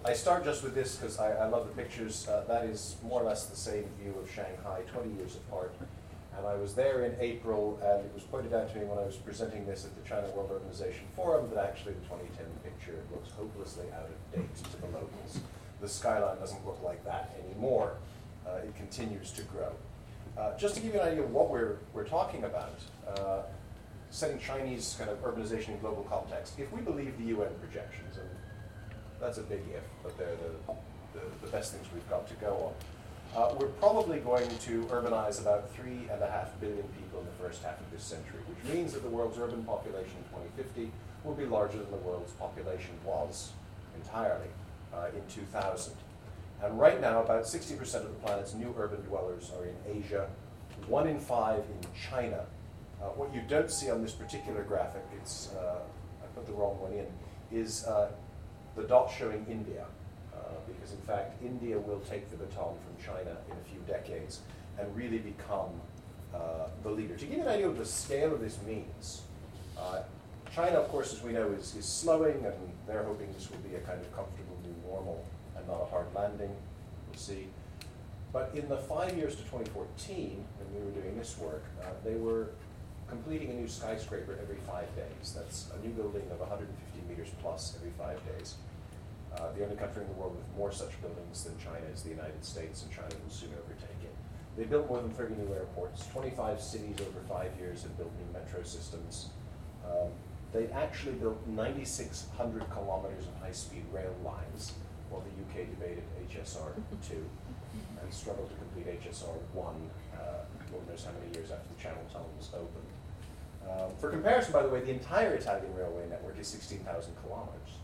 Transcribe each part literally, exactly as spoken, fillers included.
I start just with this because I, I love the pictures. Uh, that is more or less the same view of Shanghai, twenty years apart. And I was there in April, and it was pointed out to me when I was presenting this at the China World Organization Forum that actually the twenty ten picture looks hopelessly out of date to the locals. The skyline doesn't look like that anymore. Uh, it continues to grow. Uh, just to give you an idea of what we're, we're talking about, uh, setting Chinese kind of urbanization in global context, if we believe the U N projections, and that's a big if, but they're the, the, the best things we've got to go on. Uh, we're probably going to urbanize about three and a half billion people in the first half of this century, which means that the world's urban population in twenty fifty will be larger than the world's population was entirely uh, in two thousand. And right now, about sixty percent of the planet's new urban dwellers are in Asia, one in five in China. Uh, what you don't see on this particular graphic, it's, uh, I put the wrong one in, is uh, the dot showing India, uh, because in fact India will take the baton from China in a few decades and really become uh, the leader. To give you an idea of the scale of this means, uh, China, of course, as we know, is, is slowing, and they're hoping this will be a kind of comfortable new normal and not a hard landing. We'll see. But in the five years to twenty fourteen, when we were doing this work, uh, they were completing a new skyscraper every five days. That's a new building of one hundred fifty meters plus every five days. Uh, the only country in the world with more such buildings than China is the United States, and China will soon overtake it. They built more than thirty new airports. twenty-five cities over five years have built new metro systems. Um, they actually built ninety-six hundred kilometers of high-speed rail lines, while the U K debated H S R two and struggled to complete H S R one, uh, Lord knows how many years after the Channel Tunnel was opened. Um, for comparison, by the way, the entire Italian railway network is sixteen thousand kilometers.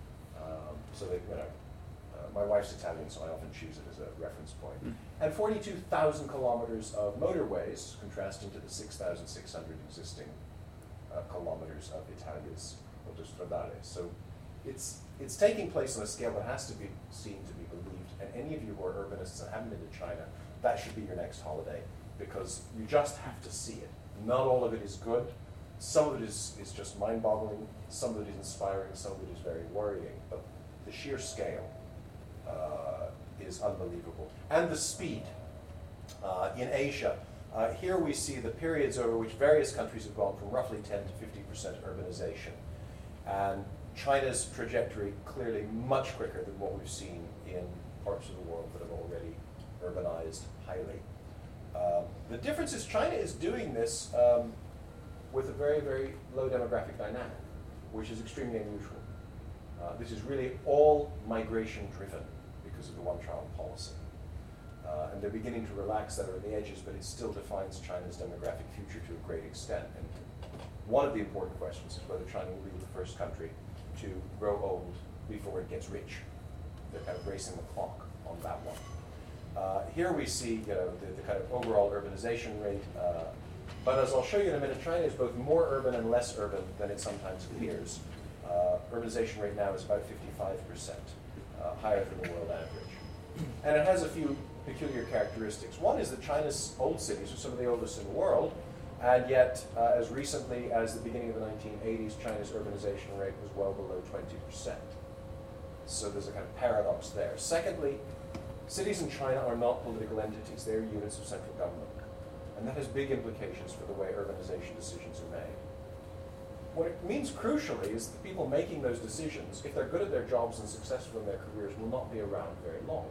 Um, so they, you know, uh, my wife's Italian, so I often choose it as a reference point. Mm. And forty-two thousand kilometers of motorways, contrasting to the six thousand six hundred existing uh, kilometers of Italia's autostradale. So it's it's taking place on a scale that has to be seen to be believed. And any of you who are urbanists and haven't been to China, that should be your next holiday, because you just have to see it. Not all of it is good. Some of it is, is just mind-boggling. Some of it is inspiring. Some of it is very worrying. But the sheer scale uh, is unbelievable. And the speed. Uh, in Asia, uh, here we see the periods over which various countries have gone from roughly ten to fifty percent urbanization. And China's trajectory clearly much quicker than what we've seen in parts of the world that have already urbanized highly. Um, the difference is China is doing this um, with a very, very low demographic dynamic, which is extremely unusual. Uh, this is really all migration driven because of the one-child policy. Uh, and they're beginning to relax that around the edges, but it still defines China's demographic future to a great extent. And one of the important questions is whether China will be the first country to grow old before it gets rich. They're kind of racing the clock on that one. Uh, here we see, you know, the, the kind of overall urbanization rate. Uh, but as I'll show you in a minute, China is both more urban and less urban than it sometimes appears. Uh, urbanization rate now is about fifty-five percent, uh, higher than the world average. And it has a few peculiar characteristics. One is that China's old cities are some of the oldest in the world, and yet, uh, as recently as the beginning of the nineteen eighties, China's urbanization rate was well below twenty percent. So there's a kind of paradox there. Secondly, cities in China are not political entities. They're units of central government. And that has big implications for the way urbanization decisions are made. What it means crucially is that people making those decisions, if they're good at their jobs and successful in their careers, will not be around very long.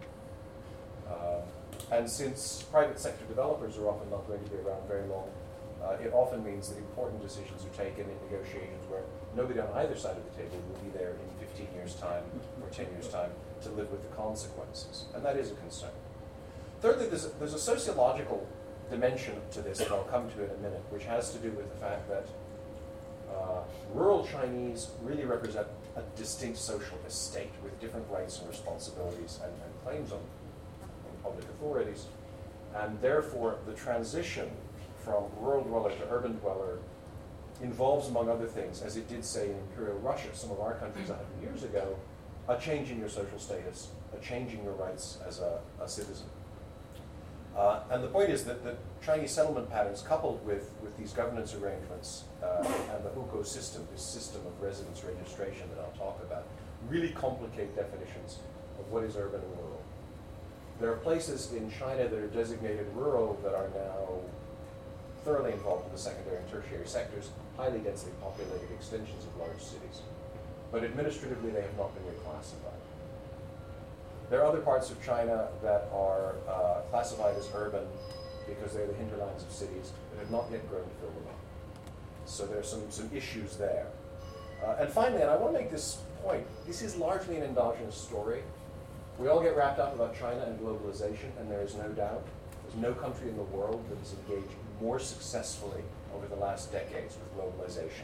Uh, and since private sector developers are often not going to be around very long, uh, it often means that important decisions are taken in negotiations where nobody on either side of the table will be there in fifteen years' time or ten years' time to live with the consequences. And that is a concern. Thirdly, there's a, there's a sociological dimension to this that I'll come to in a minute, which has to do with the fact that uh, rural Chinese really represent a distinct social estate with different rights and responsibilities and, and claims on, on public authorities. And therefore, the transition from rural dweller to urban dweller involves, among other things, as it did say in Imperial Russia, some of our countries a hundred years ago, a change in your social status, a change in your rights as a, a citizen. Uh, and the point is that the Chinese settlement patterns, coupled with, with these governance arrangements uh, and the hukou system, this system of residence registration that I'll talk about, really complicate definitions of what is urban and rural. There are places in China that are designated rural that are now thoroughly involved in the secondary and tertiary sectors, highly densely populated extensions of large cities. But administratively, they have not been reclassified. There are other parts of China that are uh, classified as urban because they're the hinterlands of cities that have not yet grown to fill them up. So there are some, some issues there. Uh, and finally, and I want to make this point, this is largely an endogenous story. We all get wrapped up about China and globalization, and there is no doubt there's no country in the world that has engaged more successfully over the last decades with globalization.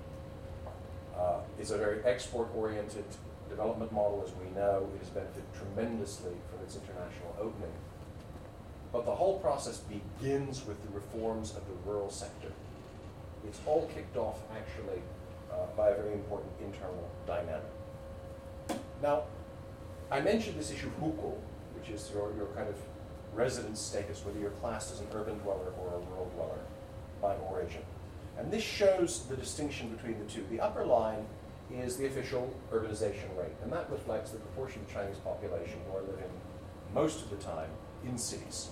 Uh, it's a very export-oriented development model, as we know. It has benefited tremendously from its international opening. But the whole process begins with the reforms of the rural sector. It's all kicked off, actually, uh, by a very important internal dynamic. Now, I mentioned this issue of hukou, which is your, your kind of residence status, whether you're classed as an urban dweller or a rural dweller by origin. And this shows the distinction between the two. The upper line is the official urbanization rate, and that reflects the proportion of Chinese population who are living most of the time in cities.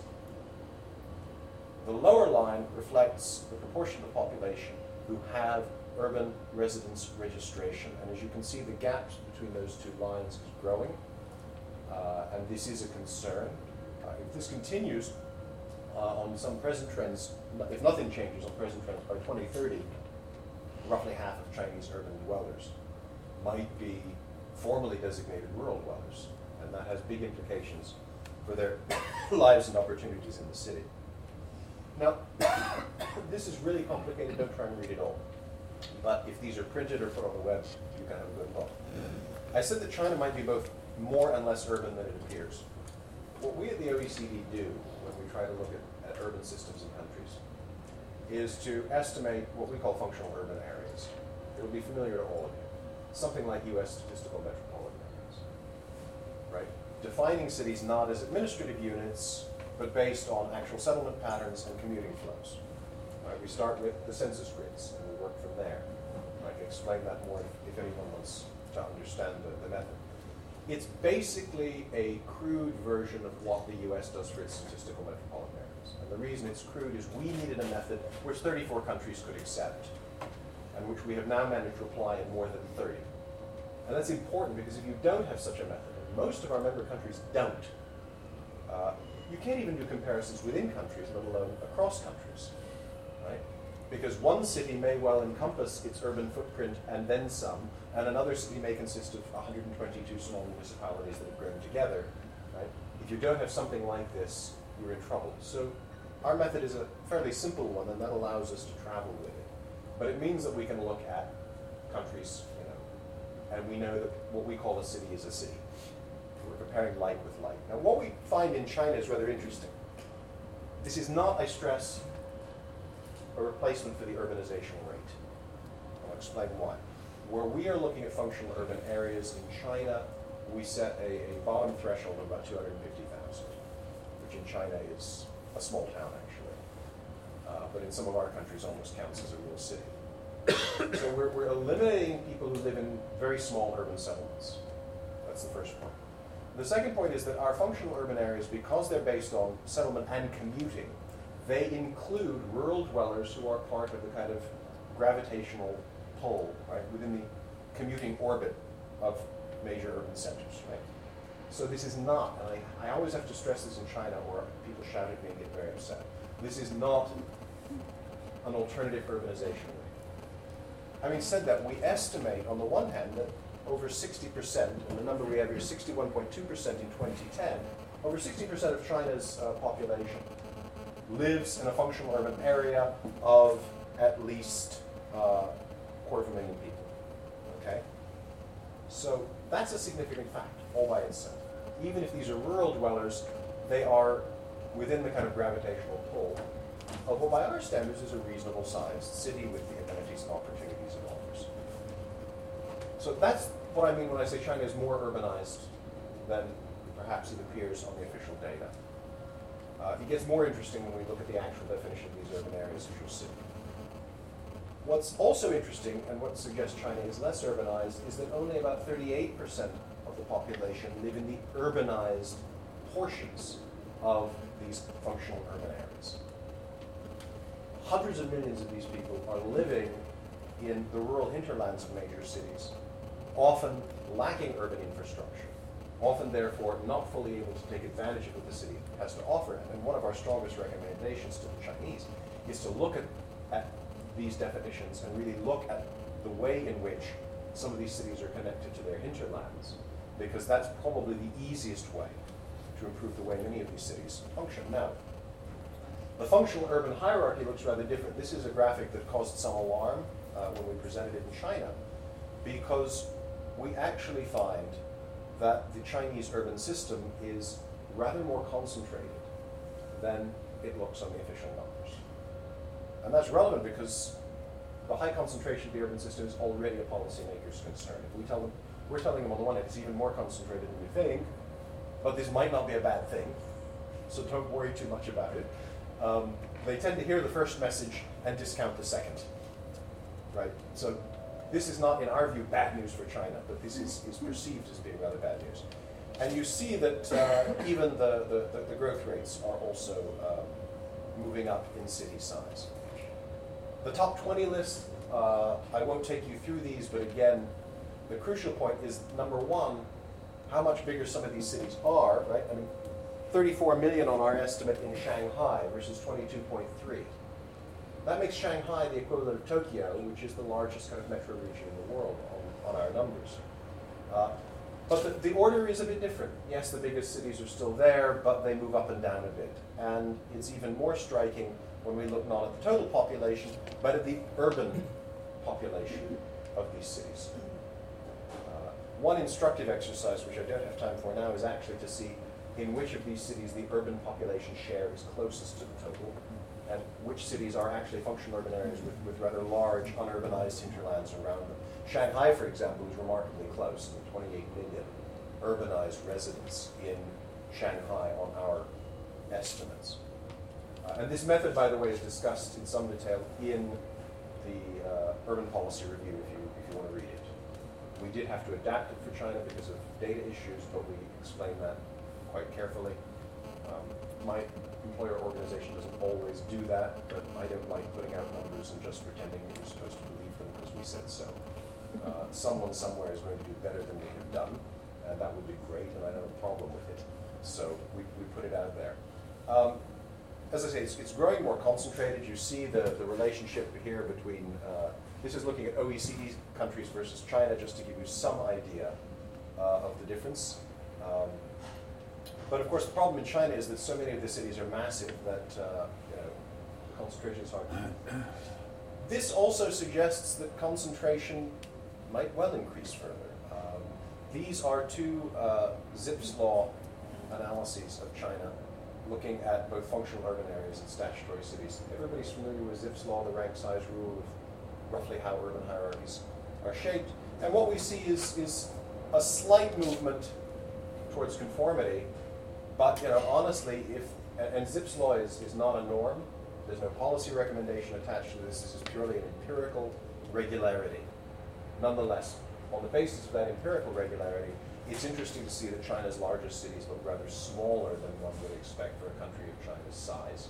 The lower line reflects the proportion of the population who have urban residence registration. And as you can see, the gap between those two lines is growing, uh, and this is a concern. Uh, if this continues uh, on some present trends, if nothing changes on present trends, by twenty thirty, roughly half of Chinese urban dwellers might be formally designated rural dwellers, and that has big implications for their lives and opportunities in the city. Now, this is really complicated, don't try and read it all. But if these are printed or put on the web, you can have a good look. I said that China might be both more and less urban than it appears. What we at the O E C D do when we try to look at, at urban systems and countries is to estimate what we call functional urban areas. It will be familiar to all of you. Something like U S statistical metropolitan areas, right? Defining cities not as administrative units, but based on actual settlement patterns and commuting flows. Right? We start with the census grids, and we work from there. I can explain that more if, if anyone wants to understand the, the method. It's basically a crude version of what the U S does for its statistical metropolitan areas. And the reason it's crude is we needed a method which thirty-four countries could accept, and which we have now managed to apply in more than thirty. And that's important because if you don't have such a method, and most of our member countries don't, uh, you can't even do comparisons within countries, let alone across countries, right? Because one city may well encompass its urban footprint and then some, and another city may consist of one hundred twenty-two small municipalities that have grown together, right? If you don't have something like this, you're in trouble. So our method is a fairly simple one, and that allows us to travel with it. But it means that we can look at countries, you know, and we know that what we call a city is a city. We're comparing like with like. Now, what we find in China is rather interesting. This is not, I stress, a replacement for the urbanization rate. I'll explain why. Where we are looking at functional urban areas in China, we set a, a bottom threshold of about two hundred fifty thousand, which in China is a small town, actually. Uh, but in some of our countries almost counts as a real city. So we're, we're eliminating people who live in very small urban settlements. That's the first point. The second point is that our functional urban areas, because they're based on settlement and commuting, they include rural dwellers who are part of the kind of gravitational pull, right, within the commuting orbit of major urban centers, right? So this is not, and I, I always have to stress this in China, or people shout at me and get very upset. This is not an alternative urbanization rate. Having said that, we estimate, on the one hand, that over sixty percent, and the number we have here is sixty-one point two percent in twenty ten, over sixty percent of China's uh, population lives in a functional urban area of at least uh, a quarter of a million people, okay? So that's a significant fact all by itself. Even if these are rural dwellers, they are within the kind of gravitational pull of what by our standards is a reasonable sized city with the amenities and opportunities it offers. So that's what I mean when I say China is more urbanized than perhaps it appears on the official data. Uh, it gets more interesting when we look at the actual definition of these urban areas, as you'll see. What's also interesting, and what suggests China is less urbanized, is that only about thirty-eight percent of the population live in the urbanized portions of these functional urban areas. Hundreds of millions of these people are living in the rural hinterlands of major cities, often lacking urban infrastructure, often therefore not fully able to take advantage of what the city has to offer. And one of our strongest recommendations to the Chinese is to look at, at these definitions and really look at the way in which some of these cities are connected to their hinterlands, because that's probably the easiest way to improve the way many of these cities function. Now, the functional urban hierarchy looks rather different. This is a graphic that caused some alarm uh, when we presented it in China, because we actually find that the Chinese urban system is rather more concentrated than it looks on the official numbers. And that's relevant because the high concentration of the urban system is already a policymaker's concern. If we tell them, we're telling them on the one hand it's even more concentrated than we think, but this might not be a bad thing, so don't worry too much about it. Um, they tend to hear the first message and discount the second, right? So this is not, in our view, bad news for China, but this is, is perceived as being rather bad news. And you see that uh, even the, the, the, the growth rates are also um, moving up in city size. The top twenty list, uh, I won't take you through these, but again, the crucial point is, number one, how much bigger some of these cities are, right? I mean, thirty-four million on our estimate in Shanghai versus twenty-two point three. That makes Shanghai the equivalent of Tokyo, which is the largest kind of metro region in the world on, on our numbers. Uh, but the, the order is a bit different. Yes, the biggest cities are still there, but they move up and down a bit. And it's even more striking when we look not at the total population, but at the urban population of these cities. Uh, one instructive exercise, which I don't have time for now, is actually to see in which of these cities the urban population share is closest to the total, and which cities are actually functional urban areas with, with rather large unurbanized hinterlands around them. Shanghai, for example, is remarkably close, with twenty-eight million urbanized residents in Shanghai on our estimates. Uh, and this method, by the way, is discussed in some detail in the uh, Urban Policy Review, if you, if you want to read it. We did have to adapt it for China because of data issues, but we explain that quite carefully. Um, my employer organization doesn't always do that, but I don't like putting out numbers and just pretending that you're supposed to believe them because we said so. Uh, someone somewhere is going to do better than we have done, and that would be great, and I don't have a problem with it. So we, we put it out there. Um, as I say, it's, it's growing more concentrated. You see the, the relationship here between, uh, this is looking at O E C D countries versus China, just to give you some idea uh, of the difference. Um, But of course, the problem in China is that so many of the cities are massive that uh, you know, concentration is hard. This also suggests that concentration might well increase further. Um, these are two uh, Zipf's law analyses of China, looking at both functional urban areas and statutory cities. Everybody's familiar with Zipf's law, the rank size rule of roughly how urban hierarchies are shaped. And what we see is, is a slight movement towards conformity. But you know, honestly, if and, and Zipf's law is, is not a norm, there's no policy recommendation attached to this. This is purely an empirical regularity. Nonetheless, on the basis of that empirical regularity, it's interesting to see that China's largest cities look rather smaller than one would expect for a country of China's size.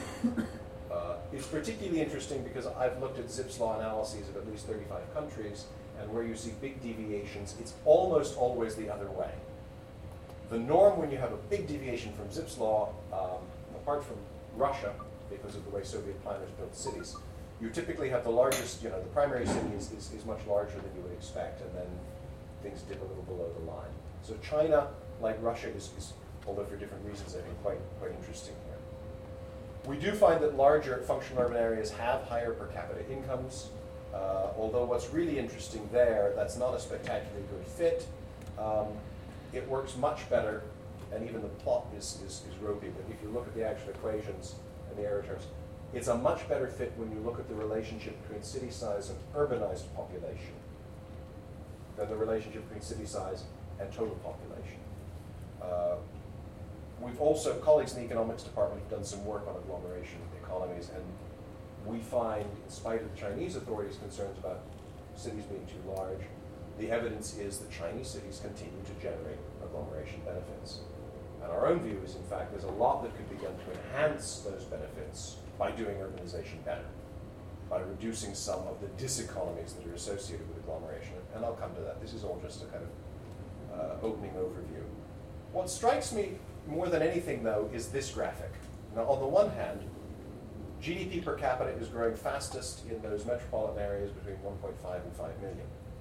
uh, it's particularly interesting because I've looked at Zipf's law analyses of at least thirty-five countries, and where you see big deviations, it's almost always the other way. The norm when you have a big deviation from Zipf's law, um, apart from Russia, because of the way Soviet planners built cities, you typically have the largest, you know, the primary city is, is, is much larger than you would expect, and then things dip a little below the line. So China, like Russia, is, is although for different reasons, I think quite, quite interesting here. We do find that larger functional urban areas have higher per capita incomes, uh, although what's really interesting there, that's not a spectacularly good fit. Um, It works much better, and even the plot is, is, is ropey, but if you look at the actual equations and the error terms, it's a much better fit when you look at the relationship between city size and urbanized population than the relationship between city size and total population. Uh, we've also, colleagues in the economics department have done some work on agglomeration economies, and we find, in spite of the Chinese authorities' concerns about cities being too large, the evidence is that Chinese cities continue to generate agglomeration benefits. And our own view is, in fact, there's a lot that could be done to enhance those benefits by doing urbanization better, by reducing some of the diseconomies that are associated with agglomeration. And I'll come to that. This is all just a kind of uh, opening overview. What strikes me more than anything, though, is this graphic. Now, on the one hand, G D P per capita is growing fastest in those metropolitan areas between one point five and five million.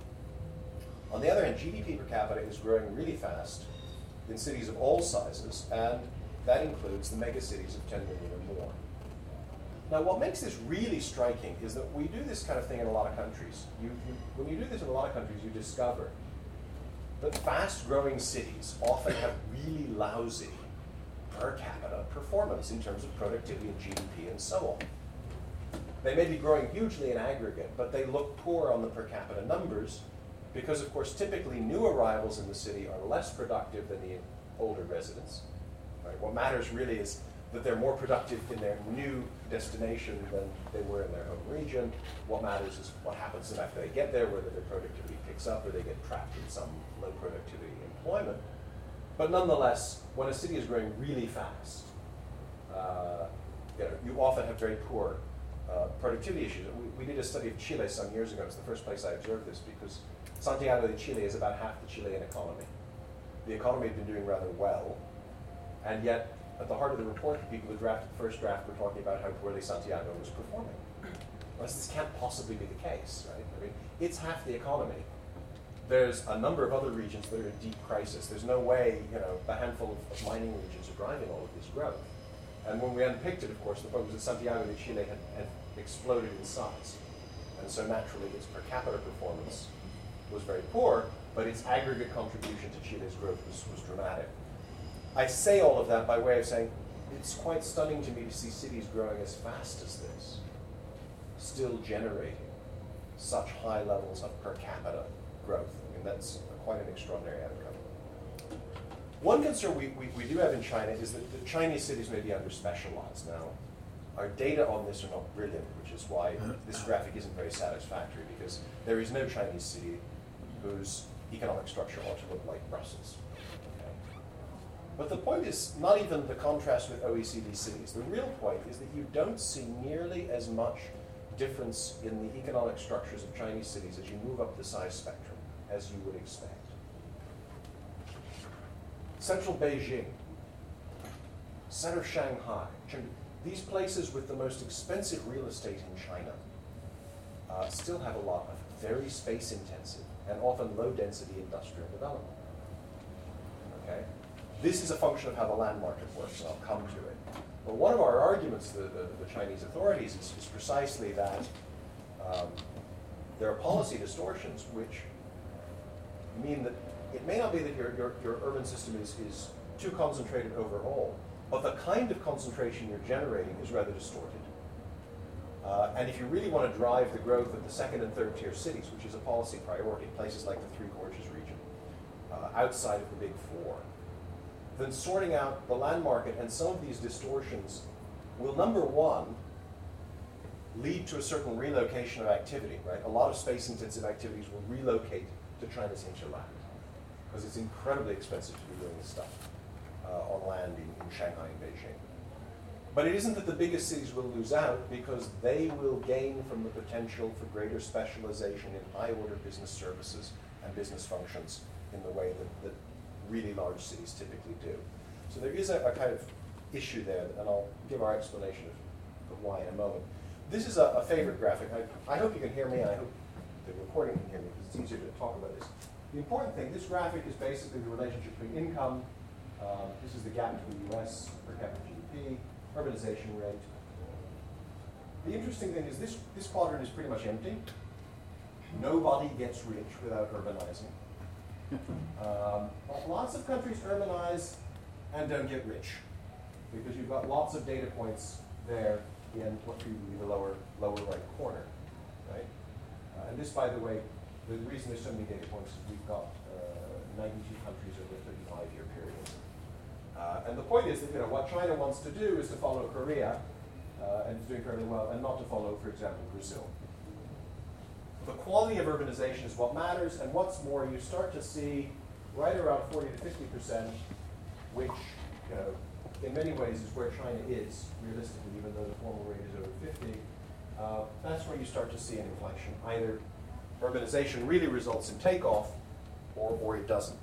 On the other hand, G D P per capita is growing really fast in cities of all sizes, and that includes the megacities of ten million or more. Now, what makes this really striking is that we do this kind of thing in a lot of countries. You, you, when you do this in a lot of countries, you discover that fast-growing cities often have really lousy per capita performance in terms of productivity and G D P and so on. They may be growing hugely in aggregate, but they look poor on the per capita numbers because, of course, typically new arrivals in the city are less productive than the older residents. Right? What matters really is that they're more productive in their new destination than they were in their home region. What matters is what happens to them after they get there, whether their productivity picks up or they get trapped in some low productivity employment. But nonetheless, when a city is growing really fast, uh, you know, you often have very poor uh, productivity issues. We, we did a study of Chile some years ago. It's the first place I observed this because Santiago de Chile is about half the Chilean economy. The economy had been doing rather well, and yet at the heart of the report, the people who drafted the first draft were talking about how poorly Santiago was performing. Well, this can't possibly be the case, right? I mean, it's half the economy. There's a number of other regions that are in deep crisis. There's no way, you know, the handful of, of mining regions are driving all of this growth. And when we unpicked it, of course, the point was that Santiago de Chile had, had exploded in size. And so naturally, its per capita performance was very poor, but its aggregate contribution to Chile's growth was, was dramatic. I say all of that by way of saying it's quite stunning to me to see cities growing as fast as this, still generating such high levels of per capita growth. I mean, that's quite an extraordinary outcome. One concern we, we, we do have in China is that the Chinese cities may be under-specialized. Now, our data on this are not brilliant, which is why this graphic isn't very satisfactory, because there is no Chinese city whose economic structure ought to look like Brussels. But the point is not even the contrast with O E C D cities. The real point is that you don't see nearly as much difference in the economic structures of Chinese cities as you move up the size spectrum, as you would expect. Central Beijing, center Shanghai, these places with the most expensive real estate in China uh, still have a lot of very space-intensive and often low-density industrial development. Okay? This is a function of how the land market works, and I'll come to it. But one of our arguments to the, the, the Chinese authorities is, is precisely that um, there are policy distortions which mean that it may not be that your, your, your urban system is, is too concentrated overall, but the kind of concentration you're generating is rather distorted. Uh, and if you really want to drive the growth of the second and third tier cities, which is a policy priority, places like the Three Gorges region, uh, outside of the Big Four, then sorting out the land market and some of these distortions will, number one, lead to a certain relocation of activity, right? A lot of space-intensive activities will relocate to China's hinterland because it's incredibly expensive to be doing this stuff uh, on land in, in Shanghai and Beijing. But it isn't that the biggest cities will lose out, because they will gain from the potential for greater specialization in high-order business services and business functions in the way that, that really large cities typically do. So there is a, a kind of issue there, and I'll give our explanation of, of why in a moment. This is a, a favorite graphic. I, I hope you can hear me, and I hope the recording can hear me, because it's easier to talk about this. The important thing, this graphic is basically the relationship between income. Uh, this is the gap between the U S per capita G D P, urbanization rate. The interesting thing is this, this quadrant is pretty much empty. Nobody gets rich without urbanizing. Um, lots of countries urbanize and don't get rich, because you've got lots of data points there in what would be the lower, lower right corner, right? Uh, and this, by the way, the reason there's so many data points is we've got uh, ninety-two countries over a thirty-five year period. Uh, and the point is that, you know, what China wants to do is to follow Korea uh, and is doing fairly well, and not to follow, for example, Brazil. The quality of urbanization is what matters, and what's more, you start to see right around forty to fifty percent, which, you know, in many ways is where China is, realistically, even though the formal rate is over fifty. Uh, that's where you start to see an inflection. Either urbanization really results in takeoff, or, or it doesn't.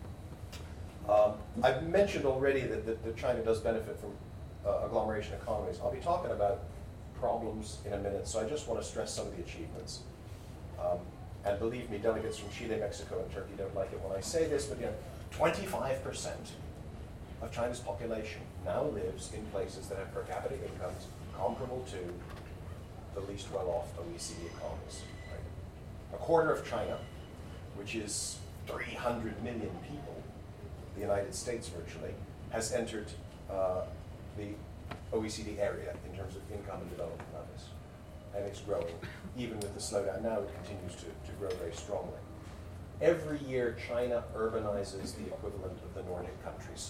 Um, I've mentioned already that, that, that China does benefit from uh, agglomeration economies. I'll be talking about problems in a minute, so I just want to stress some of the achievements. Um, and believe me, delegates from Chile, Mexico, and Turkey don't like it when I say this, but you know, twenty-five percent of China's population now lives in places that have per capita incomes comparable to the least well-off O E C D economies. Right? A quarter of China, which is three hundred million people, the United States virtually, has entered uh, the O E C D area in terms of income and development levels. And it's growing. Even with the slowdown now, it continues to, to grow very strongly. Every year, China urbanizes the equivalent of the Nordic countries.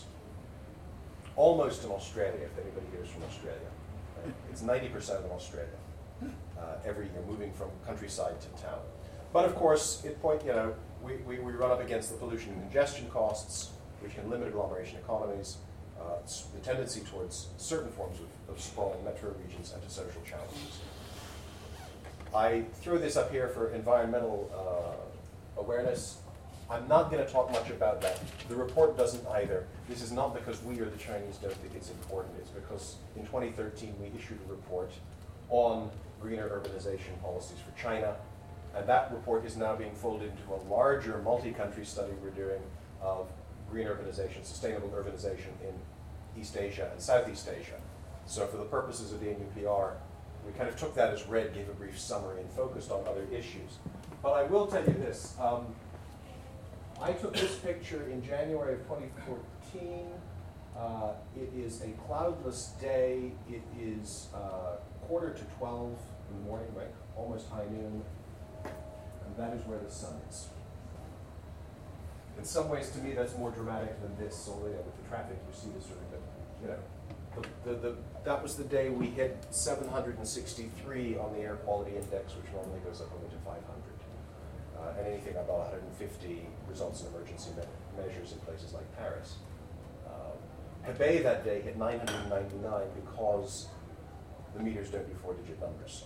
Almost in Australia, if anybody here is from Australia. Right? It's ninety percent of Australia uh, every year, moving from countryside to town. But of course, it point, you know, we, we, we run up against the pollution and congestion costs, which can limit agglomeration economies, uh, the tendency towards certain forms of, of sprawling metro regions, and to social challenges. I threw this up here for environmental uh, awareness. I'm not going to talk much about that. The report doesn't either. This is not because we or the Chinese don't think it's important. It's because in twenty thirteen we issued a report on greener urbanization policies for China, and that report is now being folded into a larger multi-country study we're doing of green urbanization, sustainable urbanization in East Asia and Southeast Asia. So for the purposes of the N U P R, we kind of took that as read, gave a brief summary, and focused on other issues. But I will tell you this. Um, I took this picture in January of twenty fourteen. Uh, it is a cloudless day. It is uh, quarter to twelve in the morning, right? Almost high noon. And that is where the sun is. In some ways, to me, that's more dramatic than this. Although yeah, with the traffic, you see this sort of, but, you know, the, the, the, that was the day we hit seven hundred sixty-three on the air quality index, which normally goes up only to five hundred. Uh, and anything above one hundred fifty results in emergency me measures in places like Paris. Um, Hebei that day hit nine hundred ninety-nine because the meters don't do four-digit numbers.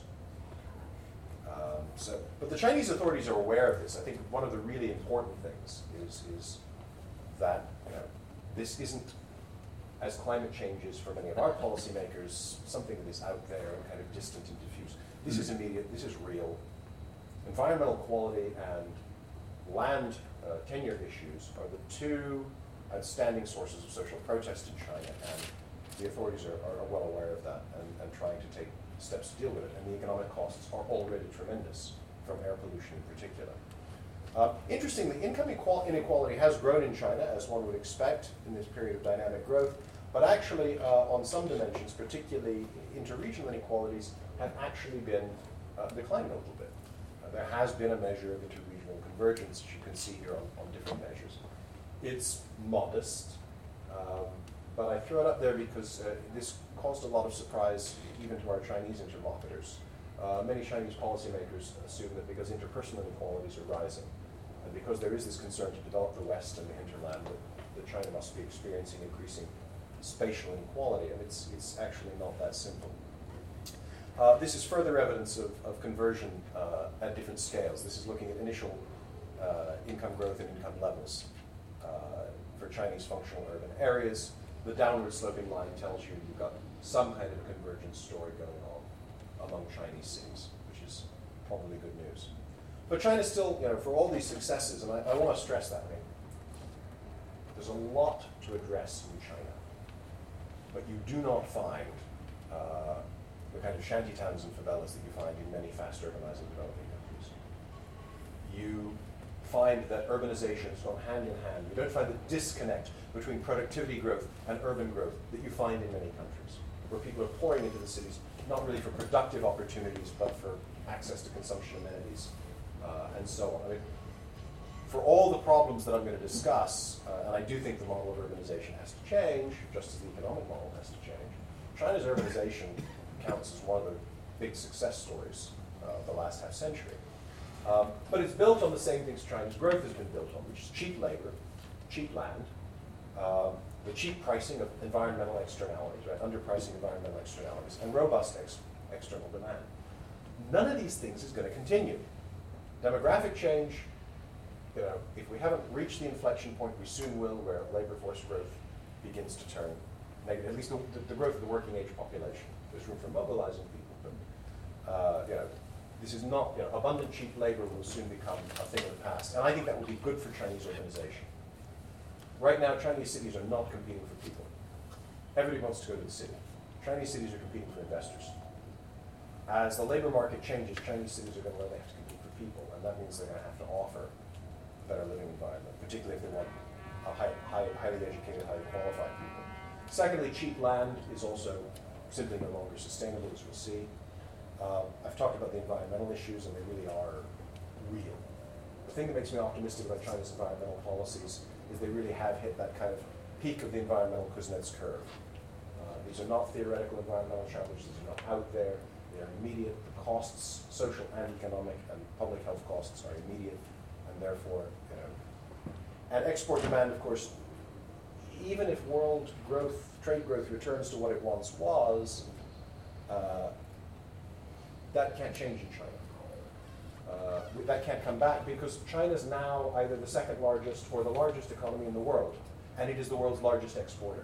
Um, so, but the Chinese authorities are aware of this. I think one of the really important things is, is that you know, this isn't, as climate change is for many of our policymakers, something that is out there and kind of distant and diffuse. This is immediate, this is real. Environmental quality and land uh, tenure issues are the two outstanding sources of social protest in China, and the authorities are, are well aware of that and, and trying to take steps to deal with it, and the economic costs are already tremendous from air pollution in particular. Uh, interestingly, income inequality has grown in China, as one would expect in this period of dynamic growth, but actually uh, on some dimensions, particularly interregional inequalities, have actually been uh, declining a little bit. There has been a measure of interregional convergence, as you can see here on, on different measures. It's modest, um, but I throw it up there because uh, this caused a lot of surprise even to our Chinese interlocutors. Uh, many Chinese policymakers assume that because interpersonal inequalities are rising, and because there is this concern to develop the West and the hinterland, that, that China must be experiencing increasing spatial inequality, and it's, it's actually not that simple. Uh, this is further evidence of, of conversion uh, at different scales. This is looking at initial uh, income growth and income levels uh, for Chinese functional urban areas. The downward sloping line tells you you've got some kind of a convergence story going on among Chinese cities, which is probably good news. But China still, you know, for all these successes, and I, I want to stress that, I mean, there's a lot to address in China, but you do not find uh, the kind of shanty towns and favelas that you find in many fast urbanizing developing countries. You find that urbanization has gone hand in hand. You don't find the disconnect between productivity growth and urban growth that you find in many countries, where people are pouring into the cities, not really for productive opportunities, but for access to consumption amenities, uh, and so on. I mean, for all the problems that I'm going to discuss, uh, and I do think the model of urbanization has to change, just as the economic model has to change, China's urbanization counts as one of the big success stories uh, of the last half century. Um, but it's built on the same things China's growth has been built on, which is cheap labor, cheap land, um, the cheap pricing of environmental externalities, right, underpricing environmental externalities, and robust ex external demand. None of these things is going to continue. Demographic change, you know, if we haven't reached the inflection point, we soon will, where labor force growth begins to turn negative, at least the, the growth of the working age population. There's room for mobilizing people, but uh, you know, this is not, you know, abundant cheap labor will soon become a thing of the past. And I think that will be good for Chinese urbanization. Right now, Chinese cities are not competing for people. Everybody wants to go to the city. Chinese cities are competing for investors. As the labor market changes, Chinese cities are going to learn they have to compete for people, and that means they're going to have to offer a better living environment, particularly if they want a high, high, highly educated, highly qualified people. Secondly, cheap land is also simply no longer sustainable, as we'll see. Uh, I've talked about the environmental issues, and they really are real. The thing that makes me optimistic about China's environmental policies is they really have hit that kind of peak of the environmental Kuznets curve. Uh, these are not theoretical environmental challenges. These are not out there. They are immediate. The costs, social and economic and public health costs, are immediate, and therefore, you know. And export demand, of course, even if world growth, trade growth returns to what it once was, uh, that can't change in China. Uh, that can't come back because China's now either the second largest or the largest economy in the world, and it is the world's largest exporter.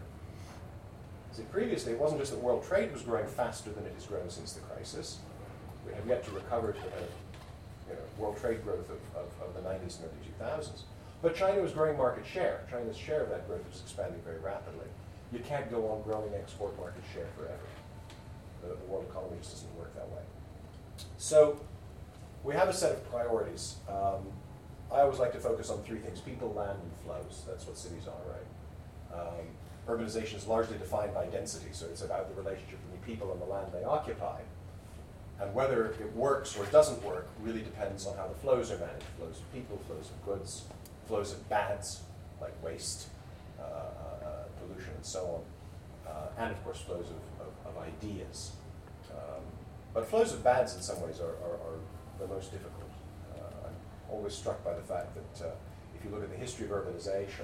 See, previously, it wasn't just that world trade was growing faster than it has grown since the crisis. We have yet to recover to the kind of, you know, world trade growth of, of, of the nineties and early two thousands. But China was growing market share. China's share of that growth was expanding very rapidly. You can't go on growing export market share forever. The, the world economy just doesn't work that way. So we have a set of priorities. Um, I always like to focus on three things: people, land, and flows. That's what cities are, right? Um, urbanization is largely defined by density, so it's about the relationship between people and the land they occupy. And whether it works or doesn't work really depends on how the flows are managed. Flows of people, flows of goods, flows of bads, like waste, uh, uh, pollution, and so on. Uh, and of course, flows of, of, of ideas. Um, but flows of bads in some ways are, are, are the most difficult. Uh, I'm always struck by the fact that uh, if you look at the history of urbanization,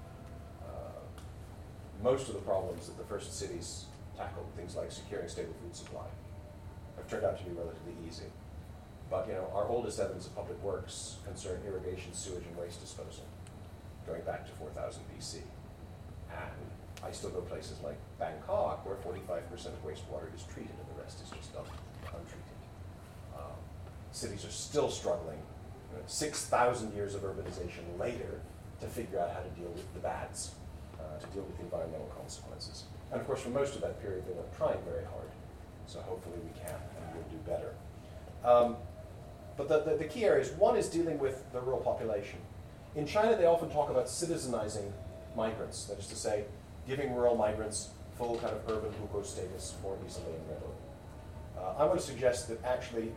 uh, most of the problems that the first cities tackled, things like securing stable food supply, have turned out to be relatively easy. But you know, our oldest evidence of public works concern irrigation, sewage, and waste disposal, going back to four thousand B C. And I still go places like Bangkok, where forty-five percent of wastewater is treated and the rest is just dumped untreated. Um, cities are still struggling, you know, six thousand years of urbanization later, to figure out how to deal with the bads, uh, to deal with the environmental consequences. And of course, for most of that period, they weren't trying very hard. So hopefully we can, and we'll do better. Um, but the, the, the key areas, one is dealing with the rural population. In China, they often talk about citizenizing migrants, that is to say, giving rural migrants full kind of urban hukou status more easily and readily. Uh, I want to suggest that actually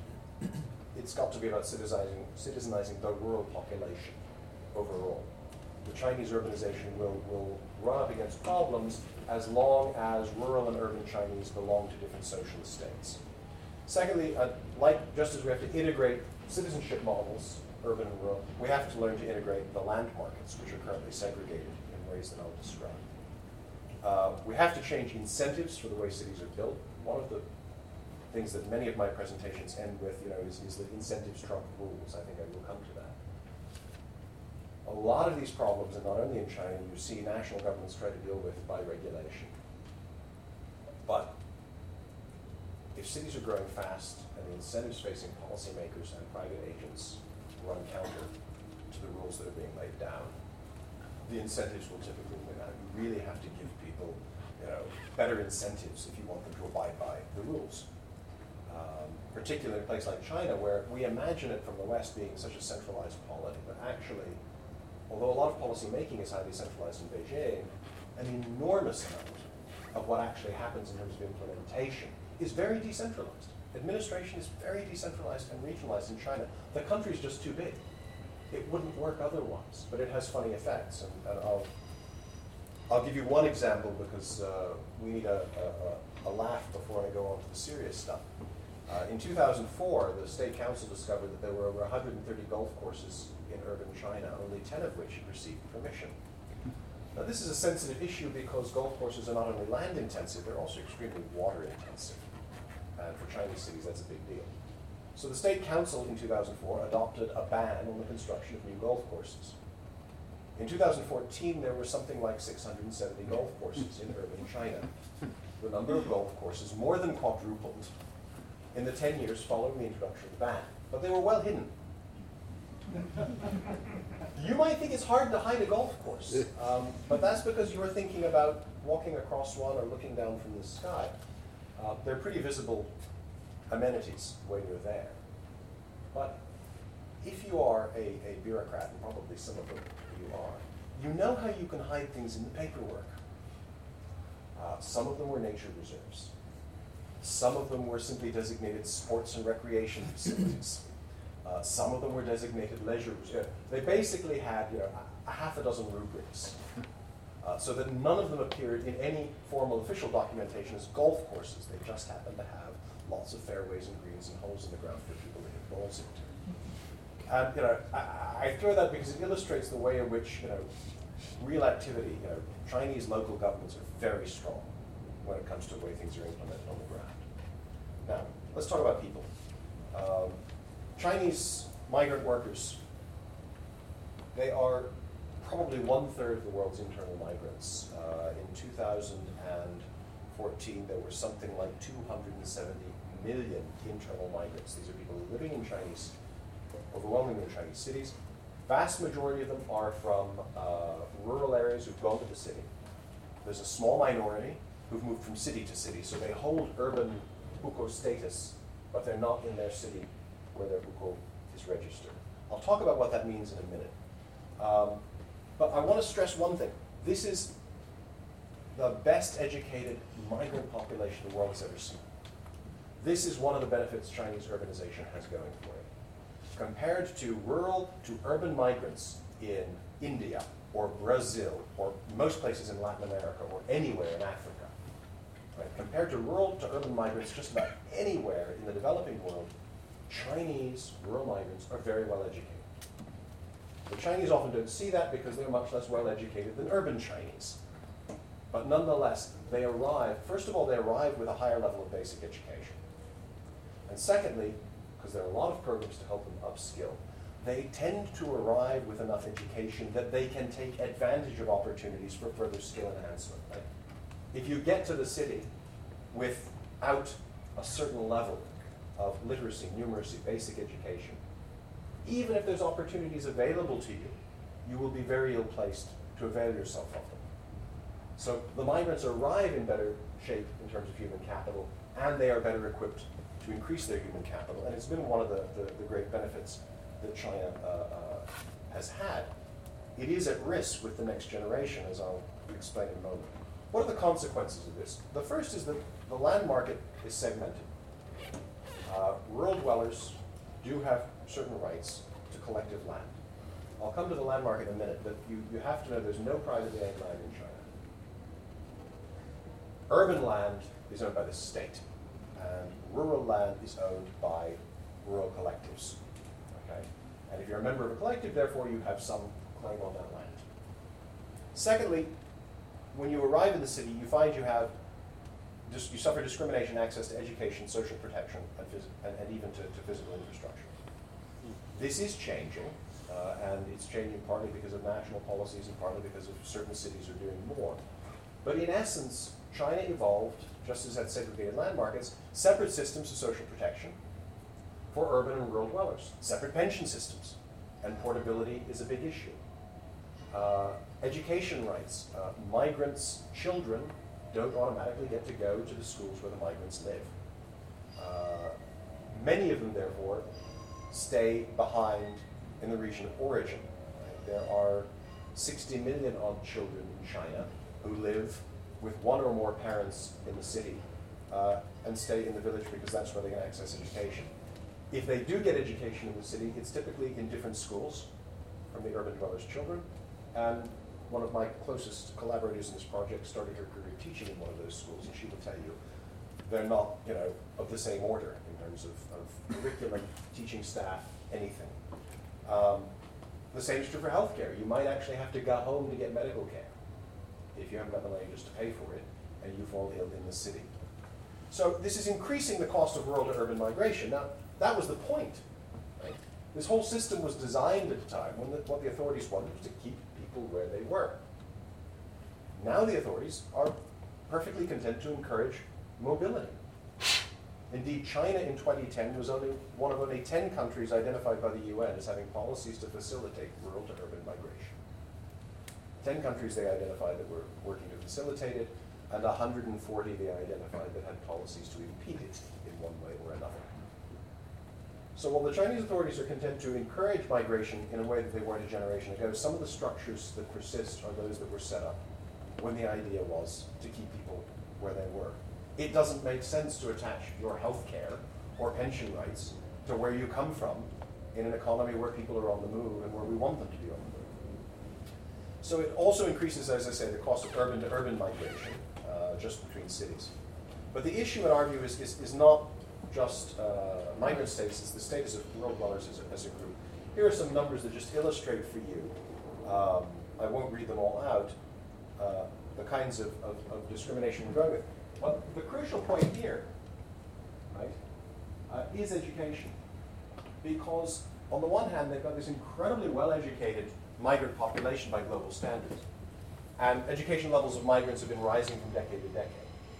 it's got to be about citizenizing, citizenizing the rural population overall. The Chinese urbanization will, will run up against problems as long as rural and urban Chinese belong to different socialist states. Secondly, uh, like just as we have to integrate citizenship models, urban and rural, we have to learn to integrate the land markets, which are currently segregated in ways that I'll describe. Uh, we have to change incentives for the way cities are built. One of the things that many of my presentations end with, you know, is, is that incentives trump rules. I think I will come to that. A lot of these problems, and not only in China, you see national governments try to deal with by regulation. But if cities are growing fast and the incentives facing policymakers and private agents run counter to the rules that are being laid down, the incentives will typically win out. You really have to give people, you know, better incentives if you want them to abide by the rules. Um, particularly in a place like China, where we imagine it from the West being such a centralized polity, but actually, although a lot of policy making is highly centralized in Beijing, an enormous amount of what actually happens in terms of implementation is very decentralized. Administration is very decentralized and regionalized in China. The country's just too big. It wouldn't work otherwise, but it has funny effects, and, and I'll I'll give you one example because uh, we need a, a, a laugh before I go on to the serious stuff. Uh, in two thousand four, the State Council discovered that there were over one hundred thirty golf courses in urban China, only ten of which had received permission. Now, this is a sensitive issue because golf courses are not only land intensive, they're also extremely water intensive. And for Chinese cities, that's a big deal. So the State Council in two thousand four adopted a ban on the construction of new golf courses. In two thousand fourteen, there were something like six hundred seventy golf courses in urban China. The number of golf courses more than quadrupled in the ten years following the introduction of the ban, but they were well hidden. You might think it's hard to hide a golf course, um, but that's because you were thinking about walking across one or looking down from the sky. Uh, they're pretty visible amenities when you're there. But if you are a, a bureaucrat, and probably some of them you are, you know how you can hide things in the paperwork. Uh, some of them were nature reserves. Some of them were simply designated sports and recreation facilities. Uh, some of them were designated leisure reserves. They basically had, you know, a, a half a dozen rubrics, uh, so that none of them appeared in any formal official documentation as golf courses. They just happened to have lots of fairways and greens and holes in the ground for people to hit balls into. And you know, I, I throw that because it illustrates the way in which, you know, real activity, you know, Chinese local governments are very strong when it comes to the way things are implemented on the ground. Now, let's talk about people. Um, Chinese migrant workers, they are probably one-third of the world's internal migrants. Uh, in two thousand fourteen, there were something like two hundred seventy million internal migrants. These are people living in Chinese, overwhelmingly in Chinese cities. Vast majority of them are from uh, rural areas who've gone to the city. There's a small minority who've moved from city to city, so they hold urban hukou status, but they're not in their city where their hukou is registered. I'll talk about what that means in a minute. Um, but I want to stress one thing. This is the best educated migrant population the world has ever seen. This is one of the benefits Chinese urbanization has going for it. Compared to rural to urban migrants in India or Brazil or most places in Latin America or anywhere in Africa, right? Compared to rural to urban migrants just about anywhere in the developing world, Chinese rural migrants are very well educated. The Chinese often don't see that because they're much less well educated than urban Chinese. But nonetheless, they arrive, first of all, they arrive with a higher level of basic education. And secondly, because there are a lot of programs to help them upskill, they tend to arrive with enough education that they can take advantage of opportunities for further skill enhancement. Right? If you get to the city without a certain level of literacy, numeracy, basic education, even if there's opportunities available to you, you will be very ill-placed to avail yourself of them. So the migrants arrive in better shape in terms of human capital, and they are better equipped to increase their human capital. And it's been one of the, the, the great benefits that China uh, uh, has had. It is at risk with the next generation, as I'll explain in a moment. What are the consequences of this? The first is that the land market is segmented. Uh, rural dwellers do have certain rights to collective land. I'll come to the land market in a minute, but you, you have to know there's no privately owned land in China. Urban land is owned by the state, and rural land is owned by rural collectives. Okay? And if you're a member of a collective, therefore you have some claim on that land. Secondly, when you arrive in the city, you find you have dis- you suffer discrimination, access to education, social protection, and, phys- and, and even to, to physical infrastructure. This is changing, uh, and it's changing partly because of national policies and partly because of certain cities are doing more. But in essence, China evolved, just as had segregated land markets, separate systems of social protection for urban and rural dwellers, separate pension systems, and portability is a big issue. Uh, education rights. Uh, migrants' children don't automatically get to go to the schools where the migrants live. Uh, many of them, therefore, stay behind in the region of origin. Right? There are sixty million odd children in China who live with one or more parents in the city uh, and stay in the village because that's where they can access education. If they do get education in the city, it's typically in different schools from the urban dwellers' children. And one of my closest collaborators in this project started her career teaching in one of those schools, and she will tell you they're not, you know, of the same order in terms of, of curriculum, teaching staff, anything. Um, the same is true for healthcare. You might actually have to go home to get medical care if you haven't got the money just to pay for it, and you fall ill in the city. So this is increasing the cost of rural to urban migration. Now, that was the point. Right? This whole system was designed at the time when the, what the authorities wanted was to keep people where they were. Now the authorities are perfectly content to encourage mobility. Indeed, China in twenty ten was only one of only ten countries identified by the U N as having policies to facilitate rural to urban migration. ten countries they identified that were working to facilitate it, and one hundred forty they identified that had policies to impede it in one way or another. So while the Chinese authorities are content to encourage migration in a way that they weren't a generation ago, some of the structures that persist are those that were set up when the idea was to keep people where they were. It doesn't make sense to attach your health care or pension rights to where you come from in an economy where people are on the move and where we want them to be on the move. So it also increases, as I say, the cost of urban to urban migration, uh, just between cities. But the issue in our view is, is, is not just uh, migrant status, it's the status of rural dwellers as a, as a group. Here are some numbers that just illustrate for you, um, I won't read them all out, uh, the kinds of, of, of discrimination we're going with. But the crucial point here, right, uh, is education. Because on the one hand, they've got this incredibly well-educated migrant population by global standards. And education levels of migrants have been rising from decade to decade.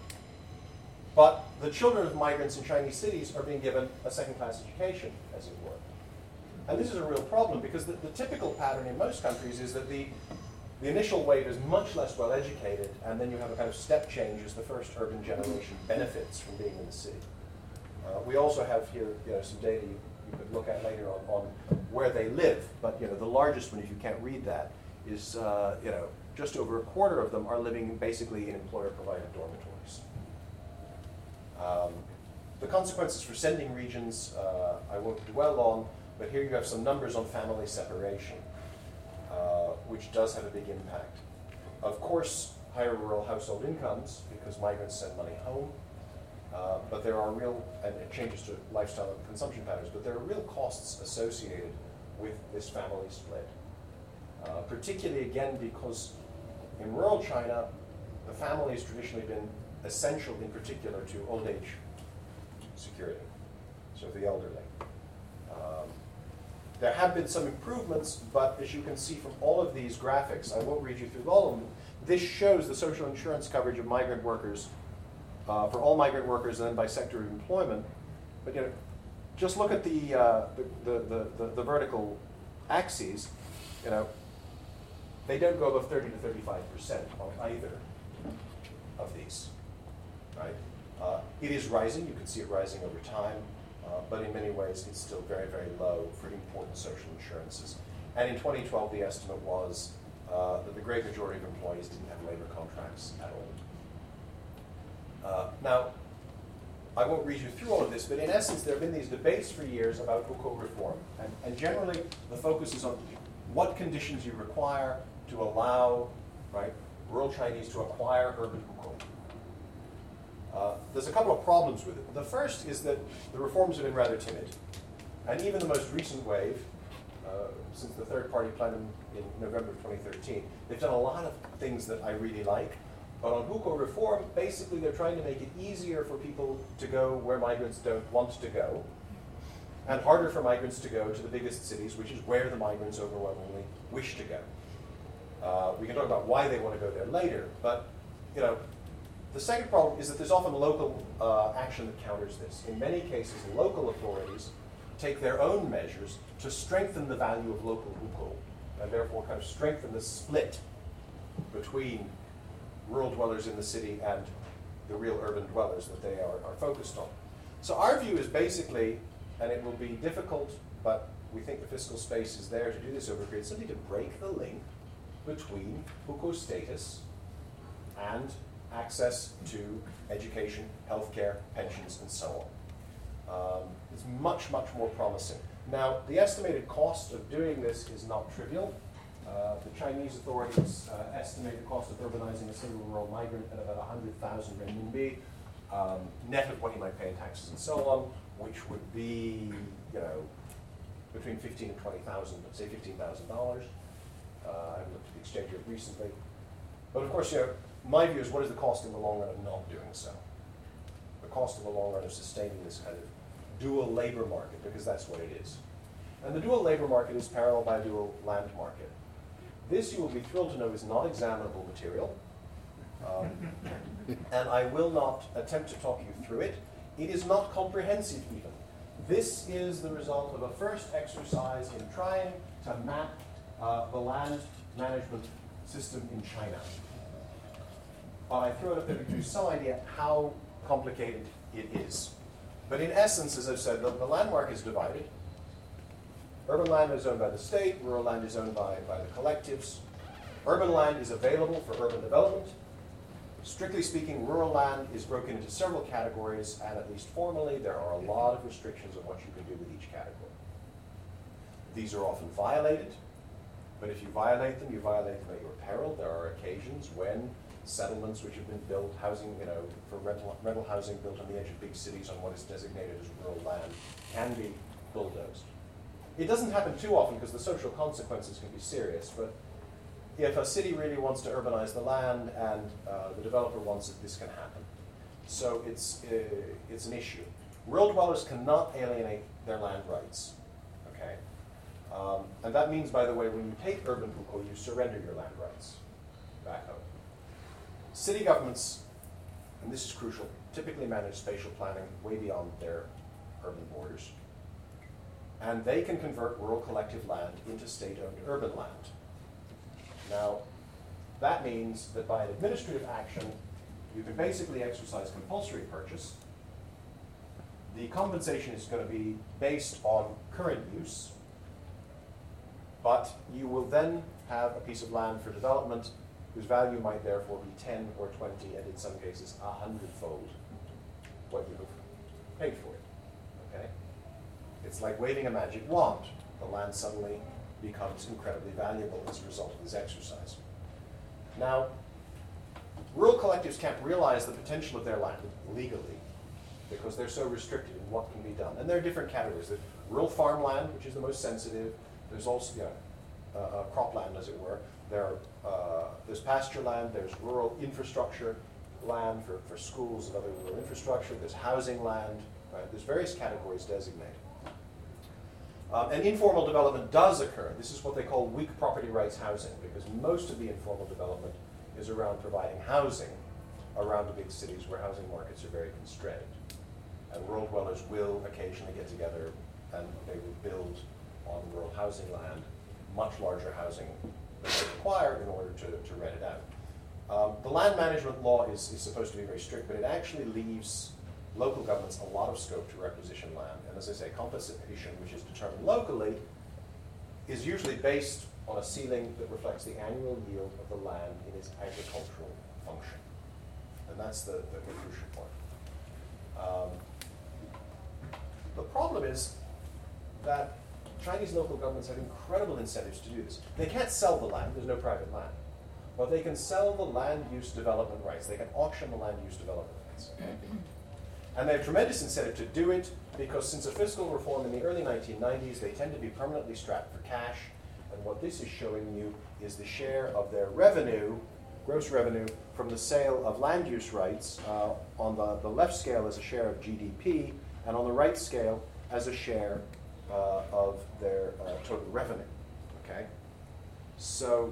But the children of migrants in Chinese cities are being given a second-class education, as it were. And this is a real problem because the, the typical pattern in most countries is that the, the initial wave is much less well-educated, and then you have a kind of step change as the first urban generation benefits from being in the city. Uh, we also have here, you know, some data you, you could look at later on, on where they live, but you know, the largest one, if you can't read that, is uh, you know, just over a quarter of them are living basically in employer-provided dormitories. Um, the consequences for sending regions, uh, I won't dwell on, but here you have some numbers on family separation, uh, which does have a big impact. Of course, higher rural household incomes, because migrants send money home, uh, but there are real, and it changes to lifestyle and consumption patterns, but there are real costs associated with this family split. Uh, particularly, again, because in rural China, the family has traditionally been essential in particular to old age security, so the elderly. Um, there have been some improvements, but as you can see from all of these graphics, I won't read you through all of them, this shows the social insurance coverage of migrant workers uh, for all migrant workers and then by sector of employment. But you know, just look at the, uh, the, the, the, the, the vertical axes, you know, they don't go above thirty to thirty-five percent on either of these. Right? Uh, it is rising, you can see it rising over time, uh, but in many ways it's still very, very low for important social insurances. And in twenty twelve, the estimate was uh, that the great majority of employees didn't have labor contracts at all. Uh, now, I won't read you through all of this, but in essence, there have been these debates for years about hukou reform. And, and generally, the focus is on what conditions you require to allow, right, rural Chinese to acquire urban hukou. Uh, there's a couple of problems with it. The first is that the reforms have been rather timid. And even the most recent wave, uh, since the third party plenum in November of twenty thirteen, they've done a lot of things that I really like. But on hukou reform, basically they're trying to make it easier for people to go where migrants don't want to go, and harder for migrants to go to the biggest cities, which is where the migrants overwhelmingly wish to go. Uh, we can talk about why they want to go there later, but you know, the second problem is that there's often local uh, action that counters this. In many cases, local authorities take their own measures to strengthen the value of local hukou, and therefore kind of strengthen the split between rural dwellers in the city and the real urban dwellers that they are, are focused on. So our view is basically, and it will be difficult, but we think the fiscal space is there to do this over a period, simply to break the link between hukou status and access to education, healthcare, pensions, and so on. Um, it's much, much more promising. Now, the estimated cost of doing this is not trivial. Uh, the Chinese authorities uh, estimate the cost of urbanizing a single rural migrant at about one hundred thousand renminbi, um, net of what he might pay in taxes and so on, which would be, you know, between fifteen and twenty thousand, let's say fifteen thousand dollars. Uh, I've looked at the exchange rate recently. But of course, you know, my view is what is the cost in the long run of not doing so? The cost in the long run of sustaining this kind of dual labor market, because that's what it is. And the dual labor market is paralleled by a dual land market. This, you will be thrilled to know, is not examinable material. Um, and I will not attempt to talk you through it. It is not comprehensive even. This is the result of a first exercise in trying to map uh, the land management system in China. But I throw it up there to give you some idea how complicated it is. But in essence, as I've said, the, the land market is divided. Urban land is owned by the state, rural land is owned by, by the collectives. Urban land is available for urban development. Strictly speaking, rural land is broken into several categories, and at least formally, there are a lot of restrictions on what you can do with each category. These are often violated, but if you violate them, you violate them at your peril. There are occasions when settlements which have been built, housing, you know, for rental, rental housing built on the edge of big cities on what is designated as rural land can be bulldozed. It doesn't happen too often because the social consequences can be serious, but if a city really wants to urbanize the land and uh, the developer wants it, this can happen. So it's, uh, it's an issue. Rural dwellers cannot alienate their land rights, okay? Um, and that means, by the way, when you take urban hukou, you surrender your land rights back home. City governments, and this is crucial, typically manage spatial planning way beyond their urban borders. And they can convert rural collective land into state-owned urban land. Now, that means that by an administrative action, you can basically exercise compulsory purchase. The compensation is going to be based on current use, but you will then have a piece of land for development whose value might therefore be ten or twenty, and in some cases, a hundredfold what you have paid for it, okay? It's like waving a magic wand. The land suddenly becomes incredibly valuable as a result of this exercise. Now, rural collectives can't realize the potential of their land legally because they're so restricted in what can be done. And there are different categories. There's rural farmland, which is the most sensitive. There's also, you know, uh, uh, cropland, as it were. There are, uh, there's pasture land. There's rural infrastructure land for, for schools and other rural infrastructure. There's housing land. Right? There's various categories designated. Um, and informal development does occur. This is what they call weak property rights housing, because most of the informal development is around providing housing around the big cities where housing markets are very constrained. And rural dwellers will occasionally get together and they will build on rural housing land much larger housing than they require in order to, to rent it out. Um, the land management law is, is supposed to be very strict, but it actually leaves local governments a lot of scope to requisition land. And as I say, compensation, which is determined locally, is usually based on a ceiling that reflects the annual yield of the land in its agricultural function. And that's the, the, the crucial point. Um, the problem is that Chinese local governments have incredible incentives to do this. They can't sell the land, there's no private land. But they can sell the land use development rights. They can auction the land use development rights. And they have tremendous incentive to do it because since a fiscal reform in the early nineteen nineties, they tend to be permanently strapped for cash. And what this is showing you is the share of their revenue, gross revenue, from the sale of land use rights uh, on the, the left scale as a share of G D P, and on the right scale as a share uh, of their uh, total revenue, okay? So,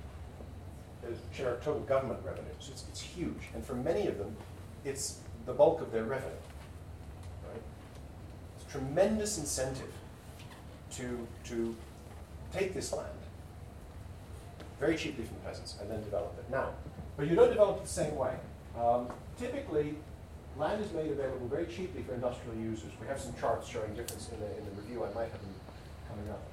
a share of total government revenue, so it's, it's huge. And for many of them, it's the bulk of their revenue, right? It's a tremendous incentive to, to take this land very cheaply from peasants and then develop it. Now, but you don't develop it the same way. Um, typically, land is made available very cheaply for industrial users. We have some charts showing difference in the, in the review. I might have them coming up.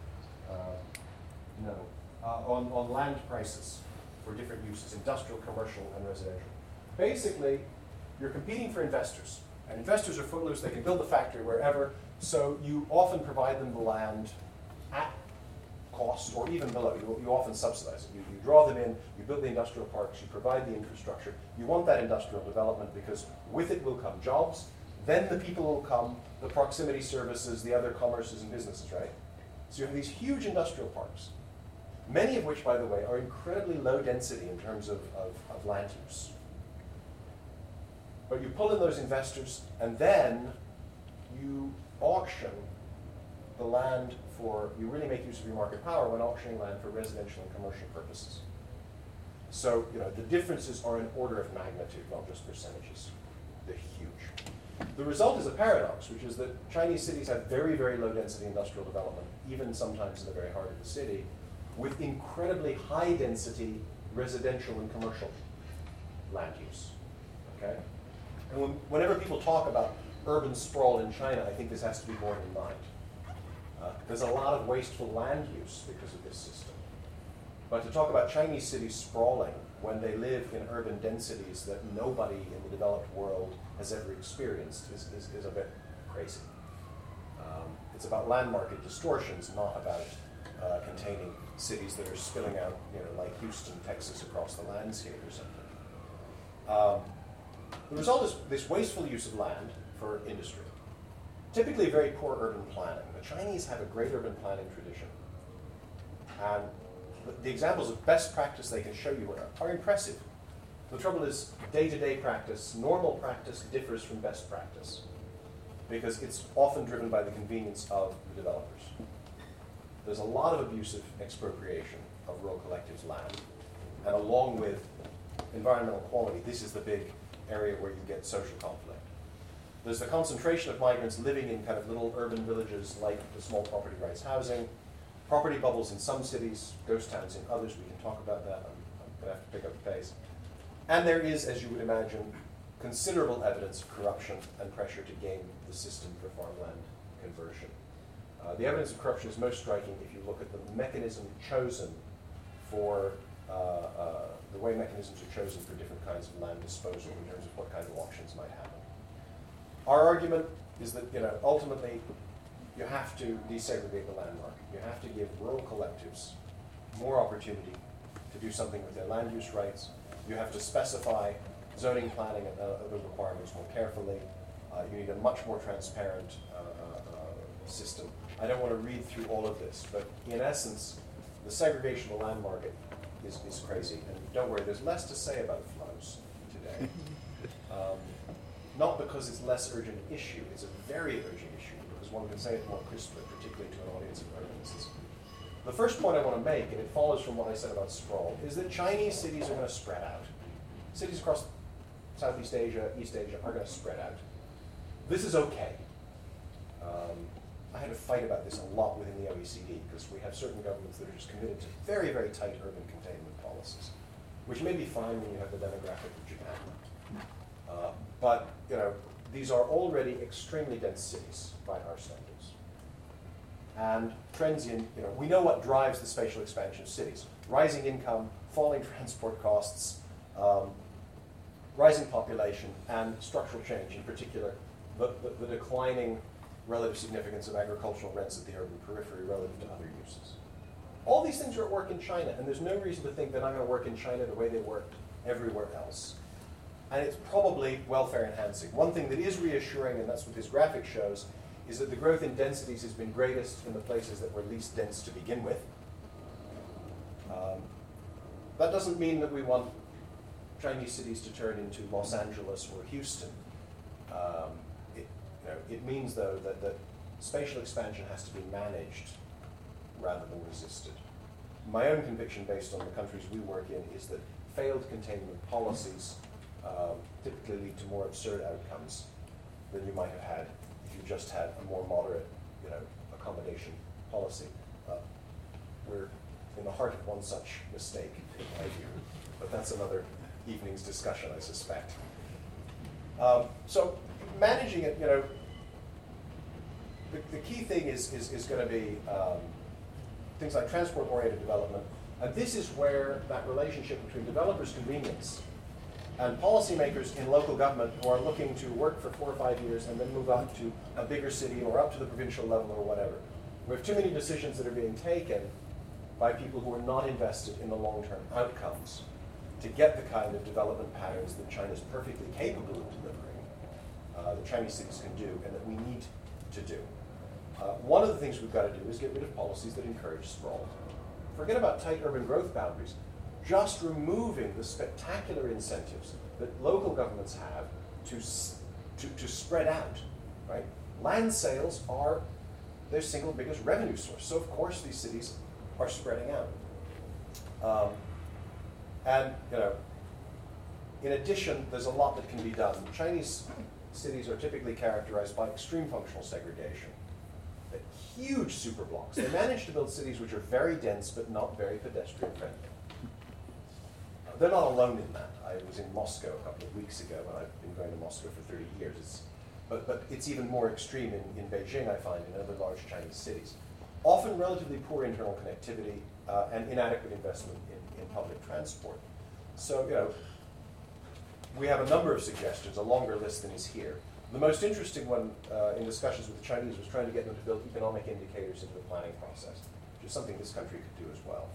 Uh, no. Uh, on, on land prices for different uses, industrial, commercial, and residential. Basically, you're competing for investors. And investors are footloose. They can build the factory wherever. So you often provide them the land at cost or even below. You, you often subsidize it. You, you draw them in, you build the industrial parks, you provide the infrastructure. You want that industrial development because with it will come jobs, then the people will come, the proximity services, the other commerces and businesses, right? So you have these huge industrial parks, many of which, by the way, are incredibly low density in terms of, of, of land use. But you pull in those investors, and then you auction the land for, you really make use of your market power when auctioning land for residential and commercial purposes. So, you know, the differences are an order of magnitude, not just percentages. They're huge. The result is a paradox, which is that Chinese cities have very, very low density industrial development, even sometimes in the very heart of the city, with incredibly high density residential and commercial land use, okay? And when, whenever people talk about urban sprawl in China, I think this has to be borne in mind. Uh, there's a lot of wasteful land use because of this system. But to talk about Chinese cities sprawling when they live in urban densities that nobody in the developed world has ever experienced is, is, is a bit crazy. Um, it's about land market distortions, not about uh, containing cities that are spilling out, you know, like Houston, Texas, across the landscape or something. Um, the result is this wasteful use of land for industry. Typically very poor urban planning. The Chinese have a great urban planning tradition. And the, the examples of best practice they can show you are, are impressive. The trouble is day-to-day practice, normal practice differs from best practice because it's often driven by the convenience of the developers. There's a lot of abusive expropriation of rural collectives' land. And along with environmental quality, this is the big area where you get social conflict. There's the concentration of migrants living in kind of little urban villages like the small property rights housing, property bubbles in some cities, ghost towns in others. We can talk about that. I'm, I'm going to have to pick up the pace. And there is, as you would imagine, considerable evidence of corruption and pressure to game the system for farmland conversion. Uh, the evidence of corruption is most striking if you look at the mechanism chosen for, uh, uh, the way mechanisms are chosen for different kinds of land disposal in terms of what kind of auctions might happen. Our argument is that, you know, ultimately you have to desegregate the land market. You have to give rural collectives more opportunity to do something with their land use rights. You have to specify zoning, planning, and uh, other requirements more carefully. Uh, you need a much more transparent uh, uh, system. I don't want to read through all of this, but in essence, the segregation of the land market is, is crazy. And don't worry, there's less to say about flows today. Um, not because it's a less urgent issue, it's a very urgent issue, because one can say it more crisply, particularly to an audience of urbanists. The first point I want to make, and it follows from what I said about sprawl, is that Chinese cities are going to spread out. Cities across Southeast Asia, East Asia are going to spread out. This is okay. Um, I had to fight about this a lot within the O E C D, because we have certain governments that are just committed to very, very tight urban containment policies, which may be fine when you have the demographic of Japan. Uh, but, you know, these are already extremely dense cities by our standards. And trends in, you know, we know what drives the spatial expansion of cities. Rising income, falling transport costs, um, rising population, and structural change, in particular, the, the, the declining relative significance of agricultural rents at the urban periphery relative to other uses. All these things are at work in China, and there's no reason to think they're not going to work in China the way they worked everywhere else. And it's probably welfare enhancing. One thing that is reassuring, and that's what this graphic shows, is that the growth in densities has been greatest in the places that were least dense to begin with. Um, that doesn't mean that we want Chinese cities to turn into Los Angeles or Houston. Um, it, you know, it means, though, that, that spatial expansion has to be managed rather than resisted. My own conviction, based on the countries we work in, is that failed containment policies Um, typically lead to more absurd outcomes than you might have had if you just had a more moderate, you know, accommodation policy. Uh, we're in the heart of one such mistake, in my view, but that's another evening's discussion, I suspect. Um, so managing it, you know, the, the key thing is is, is going to be um, things like transport-oriented development, and this is where that relationship between developers' convenience and policymakers in local government who are looking to work for four or five years and then move up to a bigger city or up to the provincial level or whatever. We have too many decisions that are being taken by people who are not invested in the long-term outcomes to get the kind of development patterns that China is perfectly capable of delivering, uh, that Chinese cities can do, and that we need to do. Uh, one of the things we've got to do is get rid of policies that encourage sprawl. Forget about tight urban growth boundaries. Just removing the spectacular incentives that local governments have to, to, to spread out, right? Land sales are their single biggest revenue source. So of course these cities are spreading out. Um, and, you know, in addition, there's a lot that can be done. Chinese cities are typically characterized by extreme functional segregation. They're huge superblocks. They manage to build cities which are very dense but not very pedestrian friendly. They're not alone in that. I was in Moscow a couple of weeks ago, and I've been going to Moscow for thirty years. It's, but, but it's even more extreme in, in Beijing, I find, in other large Chinese cities. Often relatively poor internal connectivity uh, and inadequate investment in, in public transport. So, you know, we have a number of suggestions, a longer list than is here. The most interesting one uh, in discussions with the Chinese was trying to get them to build economic indicators into the planning process, which is something this country could do as well.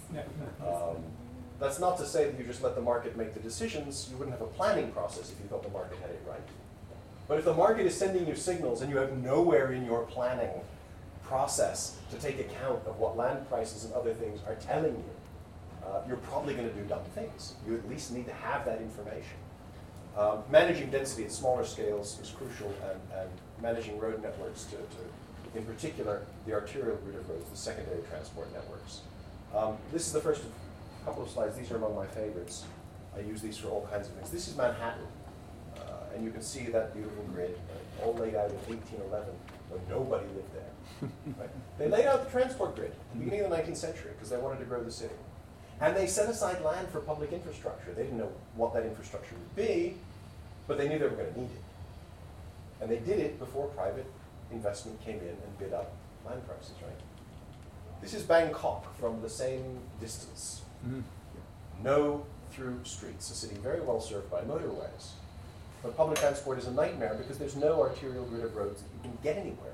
Um, That's not to say that you just let the market make the decisions. You wouldn't have a planning process if you thought the market had it right. But if the market is sending you signals and you have nowhere in your planning process to take account of what land prices and other things are telling you, uh, you're probably going to do dumb things. You at least need to have that information. Um, managing density at smaller scales is crucial, and, and managing road networks to, to, in particular, the arterial route of roads, the secondary transport networks. Um, this is the first of a couple of slides. These are among my favorites. I use these for all kinds of things. This is Manhattan, uh, and you can see that beautiful grid, right, all laid out in eighteen eleven, when nobody lived there. Right? They laid out the transport grid at the beginning of the nineteenth century because they wanted to grow the city. And they set aside land for public infrastructure. They didn't know what that infrastructure would be, but they knew they were going to need it. And they did it before private investment came in and bid up land prices, right? This is Bangkok from the same distance. Mm-hmm. No through streets, a city very well served by motorways. But public transport is a nightmare because there's no arterial grid of roads that you can get anywhere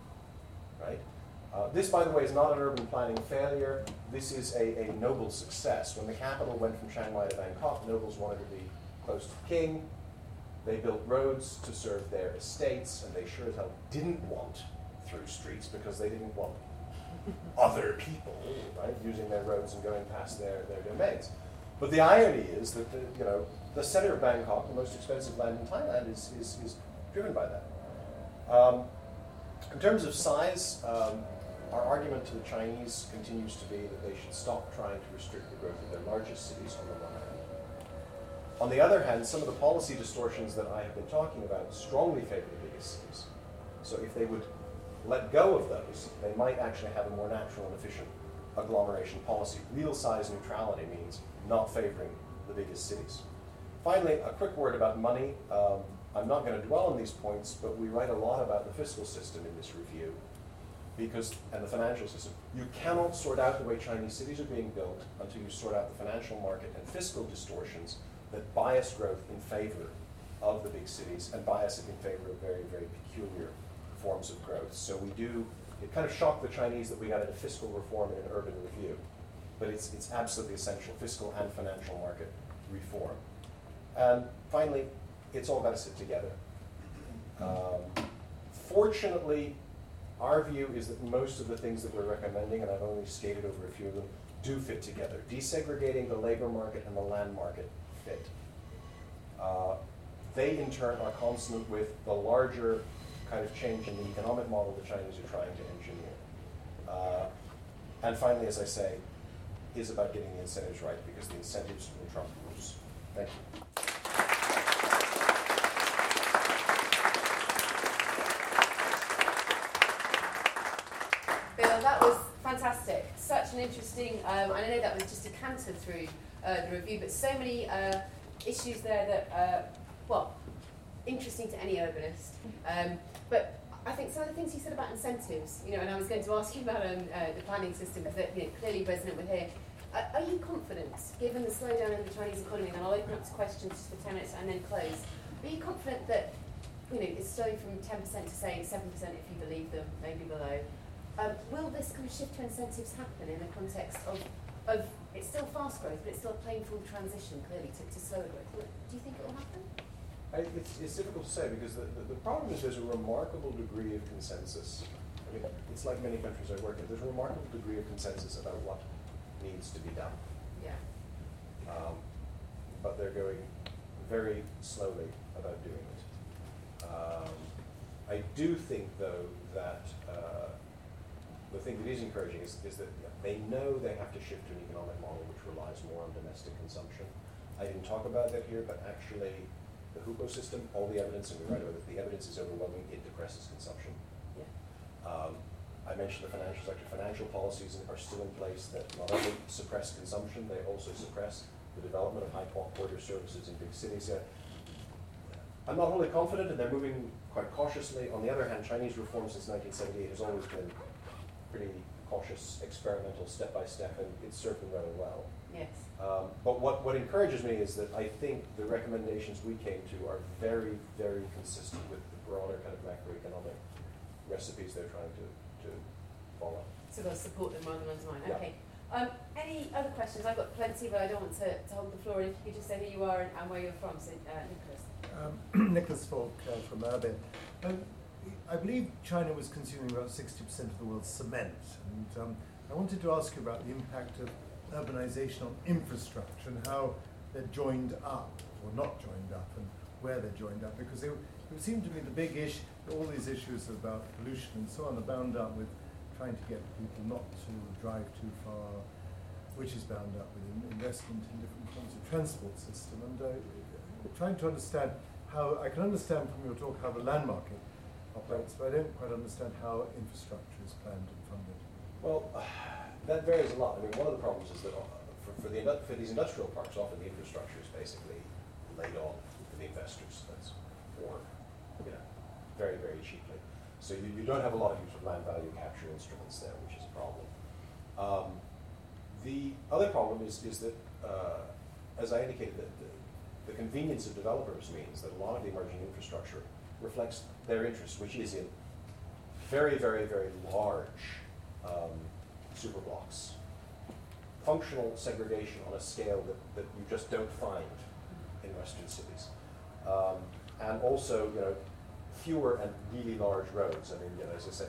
on, right? Uh, this, by the way, is not an urban planning failure. This is a, a noble success. When the capital went from Chiang Mai to Bangkok, nobles wanted to be close to the king. They built roads to serve their estates, and they sure as hell didn't want through streets because they didn't want other people, right, using their roads and going past their, their domains. But the irony is that the, you know, the center of Bangkok, the most expensive land in Thailand, is, is, is driven by that. Um, in terms of size, um, our argument to the Chinese continues to be that they should stop trying to restrict the growth of their largest cities on the one hand. On the other hand, some of the policy distortions that I have been talking about strongly favor the biggest cities. So if they would let go of those, they might actually have a more natural and efficient agglomeration policy. Real size neutrality means not favoring the biggest cities. Finally, a quick word about money. Um, I'm not going to dwell on these points, but we write a lot about the fiscal system in this review, because, and the financial system. You cannot sort out the way Chinese cities are being built until you sort out the financial market and fiscal distortions that bias growth in favor of the big cities and bias it in favor of very, very peculiar forms of growth. So we do, it kind of shocked the Chinese that we got into fiscal reform in an urban review, but it's, it's absolutely essential, fiscal and financial market reform. And finally, it's all got to sit together. Um, fortunately, our view is that most of the things that we're recommending, and I've only skated over a few of them, do fit together. Desegregating the labor market and the land market fit. Uh, they, in turn, are consonant with the larger kind of change in the economic model the Chinese are trying to engineer. Uh, and finally, as I say, is about getting the incentives right, because the incentives will trump rules. Thank you. Bill, that was fantastic. Such an interesting, um, and I know that was just a canter through uh, the review, but so many uh, issues there that, uh, well, interesting to any urbanist. Um, but I think some of the things you said about incentives, you know, and I was going to ask you about um, uh, the planning system that, you know, clearly resonant with here. Uh, are you confident, given the slowdown in the Chinese economy, and I'll open up to questions just for ten minutes and then close, are you confident that, you know, it's slowing from ten percent to say seven percent if you believe them, maybe below, Um, will this kind of shift to incentives happen in the context of, of it's still fast growth, but it's still a painful transition, clearly, to, to slower growth? Will, do you think it will happen? I, it's, it's difficult to say because the, the, the problem is there's a remarkable degree of consensus. I mean, it's like many countries I work in. There's a remarkable degree of consensus about what needs to be done. Yeah. Um, but they're going very slowly about doing it. Um, I do think, though, that uh, the thing that is encouraging is, is that they know they have to shift to an economic model which relies more on domestic consumption. I didn't talk about that here, but actually the HUPO system, all the evidence, and we write about it, the evidence is overwhelming, it depresses consumption. Yeah. Um, I mentioned the financial sector. Financial policies are still in place that not only suppress consumption, they also suppress the development of high-order services in big cities. Uh, I'm not wholly confident, and they're moving quite cautiously. On the other hand, Chinese reform since nineteen seventy-eight has always been pretty cautious, experimental, step-by-step, and it's served them rather well. Yes. Um, but what, what encourages me is that I think the recommendations we came to are very, very consistent with the broader kind of macroeconomic recipes they're trying to, to follow. So they'll support them rather than undermine. Yeah. Okay. Um, any other questions? I've got plenty, but I don't want to, to hold the floor. If you could just say who you are and, and where you're from, so uh, Nicholas. Um, Nicholas Falk uh, from Urban. Um, I believe China was consuming about sixty percent of the world's cement, and um, I wanted to ask you about the impact of urbanization on infrastructure and how they're joined up, or not joined up, and where they're joined up, because they, it would seem to me the big issue, all these issues about pollution and so on are bound up with trying to get people not to drive too far, which is bound up with investment in different forms of transport system. And uh, trying to understand how, I can understand from your talk how the land market operates, but I don't quite understand how infrastructure is planned and funded. Well, uh, that varies a lot. I mean, one of the problems is that uh, for, for, the, for these industrial parks, often the infrastructure is basically laid on for the investors. That's for, you know, very, very cheaply. So you, you don't have a lot of use of land value capture instruments there, which is a problem. Um, the other problem is, is that, uh, as I indicated, that the, the convenience of developers means that a lot of the emerging infrastructure reflects their interest, which is in very, very, very large um, super blocks. Functional segregation on a scale that, that you just don't find in Western cities. Um, and also, you know, fewer and really large roads. I mean, you know, as I say,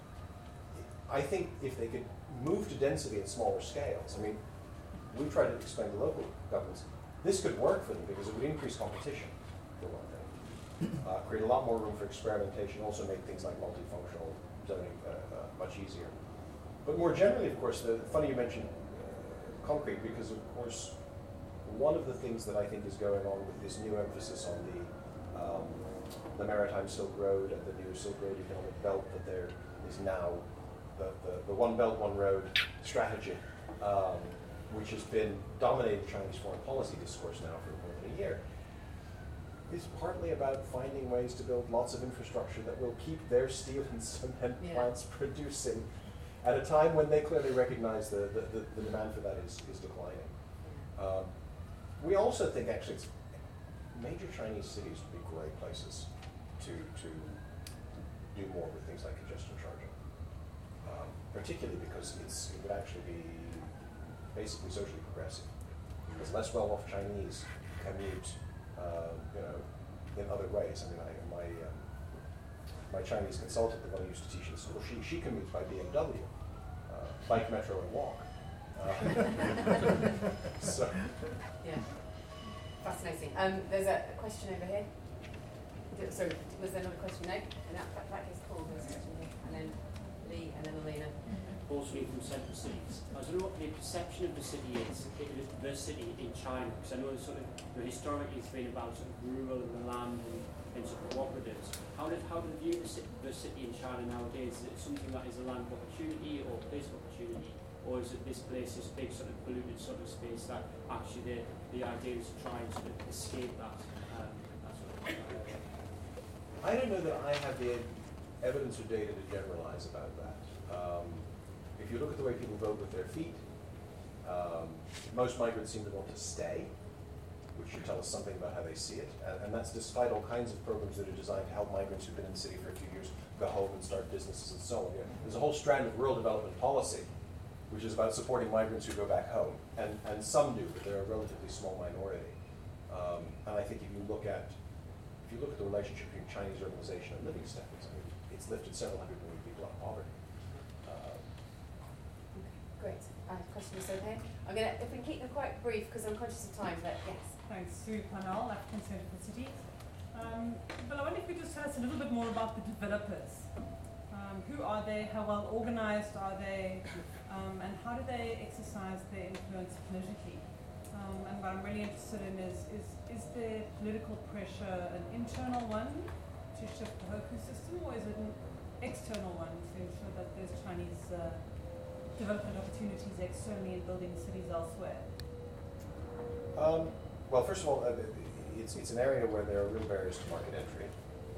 I think if they could move to density at smaller scales, I mean, we've tried to explain to local governments, this could work for them because it would increase competition, for one thing. Uh, create a lot more room for experimentation, also make things like multifunctional zoning uh, uh, much easier. But more generally, of course, the, funny you mentioned uh, concrete, because of course, one of the things that I think is going on with this new emphasis on the um, the Maritime Silk Road and the new Silk Road Economic Belt, that there is now the, the, the One Belt, One Road strategy, um, which has been dominating Chinese foreign policy discourse now for more than a year, is partly about finding ways to build lots of infrastructure that will keep their steel and cement yeah. plants producing at a time when they clearly recognize the, the, the, the demand for that is, is declining. Um, we also think actually it's major Chinese cities would be great places to, to do more with things like congestion charging, um, particularly because it's, it would actually be basically socially progressive. Because less well-off Chinese commute, uh, you know, in other ways. I mean, I, my um, my Chinese consultant, the one who used to teach in school, she she commutes by B M W, uh, bike, metro, and walk. Uh, so. Yeah. Fascinating. Um, there's a, a question over here. Did, sorry, was there another question? No? And that, that, that is Paul. There's a question here. And then Lee, and then Alina. Paul Sweet from Central Cities. I was wondering what the perception of the city is, the city in China, because I know it's sort of, you know, historically it's been about sort of rural and the land and, and sort of cooperatives. How did how do you view the city, the city in China nowadays? Is it something that is a land of opportunity or a place of opportunity? Or is it this place, this big sort of polluted sort of space that actually the, the idea is to try and sort of escape that, um, that sort of thing? I don't know that I have the evidence or data to generalize about that. Um, if you look at the way people vote with their feet, um, most migrants seem to want to stay. which should tell us something about how they see it. And, and that's despite all kinds of programs that are designed to help migrants who've been in the city for a few years go home and start businesses and so on. Yeah. There's a whole strand of rural development policy, which is about supporting migrants who go back home. And, and some do, but they're a relatively small minority. Um, and I think if you look at if you look at the relationship between Chinese urbanization and living standards, I mean, it's lifted several hundred million people out of poverty. Uh, Great. Uh, questions over here? I'm gonna, if we keep them quite brief, because I'm conscious of time, but yes. Thanks, Sue Parnell, African Centre for Cities. Um, Bill, I wonder if you could just tell us a little bit more about the developers. Um, who are they? How well organized are they? Um, and how do they exercise their influence politically? Um, and what I'm really interested in is, is, is the political pressure an internal one to shift the Hoku system, or is it an external one to ensure that there's Chinese uh, development opportunities externally in building cities elsewhere? Um, well, first of all, uh, it's, it's an area where there are real barriers to market entry.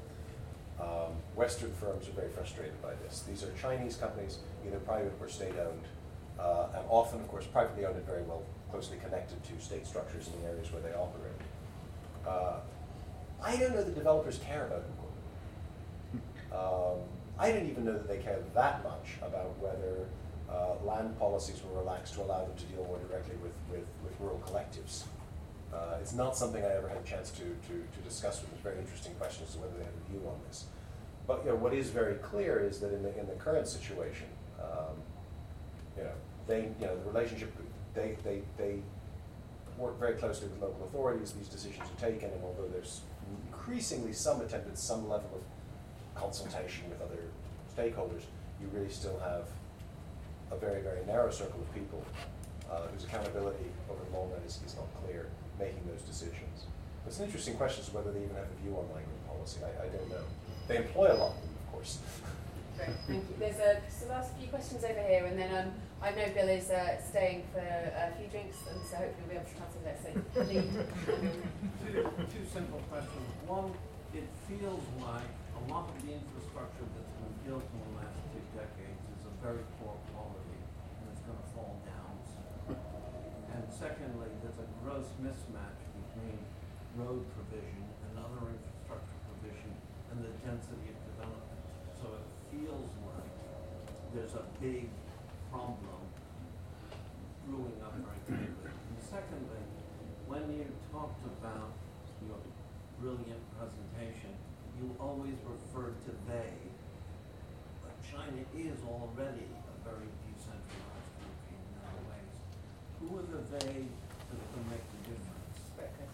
Um, Western firms are very frustrated by this. These are Chinese companies, either private or state-owned, uh, and often, of course, privately owned and very well closely connected to state structures in the areas where they operate. Uh, I don't know that developers care about Google. Um, I didn't even know that they cared that much about whether uh, land policies were relaxed to allow them to deal more directly with, with, with rural collectives. Uh, it's not something I ever had a chance to, to, to discuss with them. It's a very interesting question as to whether they have a view on this. But you know, what is very clear is that in the, in the current situation, um, you know, they, you know, the relationship, they, they, they work very closely with local authorities. These decisions are taken, and although there's increasingly some attempt at some level of consultation with other stakeholders, you really still have a very, very narrow circle of people uh, whose accountability over the long run is, is not clear, making those decisions. It's an interesting question as to whether they even have a view on migrant policy. I, I don't know. They employ a lot of them, of course. Great, thank you. There's a so last few questions over here, and then um, I know Bill is uh, staying for a few drinks, and so hopefully we'll be able to transfer that. So, Lee. two, two simple questions. One, it feels like a lot of the infrastructure that's been built in the last two decades is of very poor quality, and it's going to fall down soon. And secondly, there's a gross mismatch between road provision and other infrastructure provision and the density of development. So it feels like there's a big problem brewing up very quickly. And secondly, when you talked about your brilliant presentation, you always referred to they, but China is already a very decentralized country in many ways. Who are the they that can make the difference? Great question.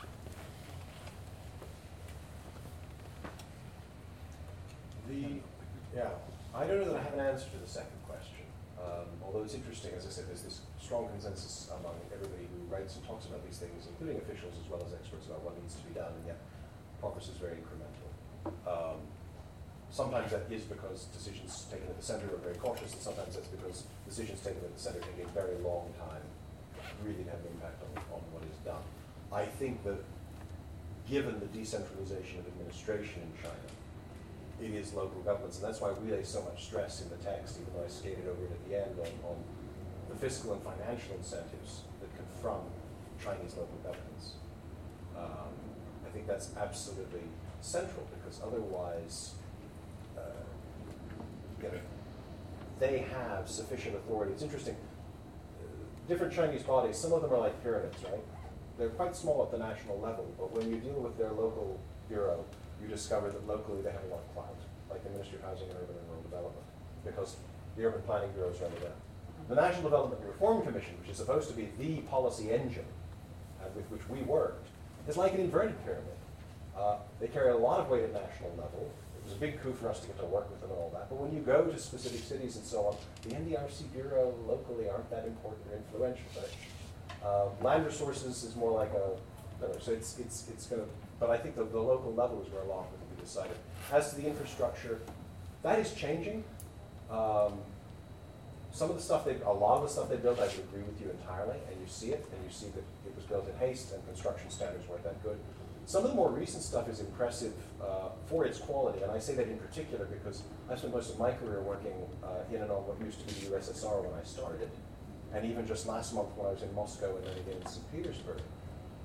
The, yeah, I don't know that I have an answer to the second question. Um, although it's interesting, as I said, there's this strong consensus among everybody who writes and talks about these things, including officials as well as experts, about what needs to be done, and yet progress is very incremental. Um, sometimes that is because decisions taken at the center are very cautious, and sometimes that's because decisions taken at the center take a very long time really to have an impact on, on what is done. I think that given the decentralization of administration in China, it is local governments, and that's why we lay so much stress in the text, even though I skated over it at the end, on, on the fiscal and financial incentives that confront Chinese local governments. Um, I think that's absolutely central, because otherwise, uh, you know, they have sufficient authority. It's interesting, uh, different Chinese bodies, some of them are like pyramids, right? They're quite small at the national level, but when you deal with their local bureau, you discover that locally they have a lot of clout, like the Ministry of Housing and Urban and Rural Development, because the Urban Planning Bureaus run it. The National Development and Reform Commission, which is supposed to be the policy engine uh, with which we worked, is like an inverted pyramid. Uh, they carry a lot of weight at national level. It was a big coup for us to get to work with them and all that, but when you go to specific cities and so on, the N D R C Bureau locally aren't that important or influential. Right? Uh, land resources is more like a, no, so it's, it's, it's going to, but I think the, the local level is where a lot will be decided. As to the infrastructure, that is changing. Um, some of the stuff they, a lot of the stuff they built, I would agree with you entirely, and you see it, and you see that it was built in haste, and construction standards weren't that good. Some of the more recent stuff is impressive uh, for its quality, and I say that in particular because I spent most of my career working uh, in and on what used to be the U S S R when I started, and even just last month when I was in Moscow and then again in Saint Petersburg.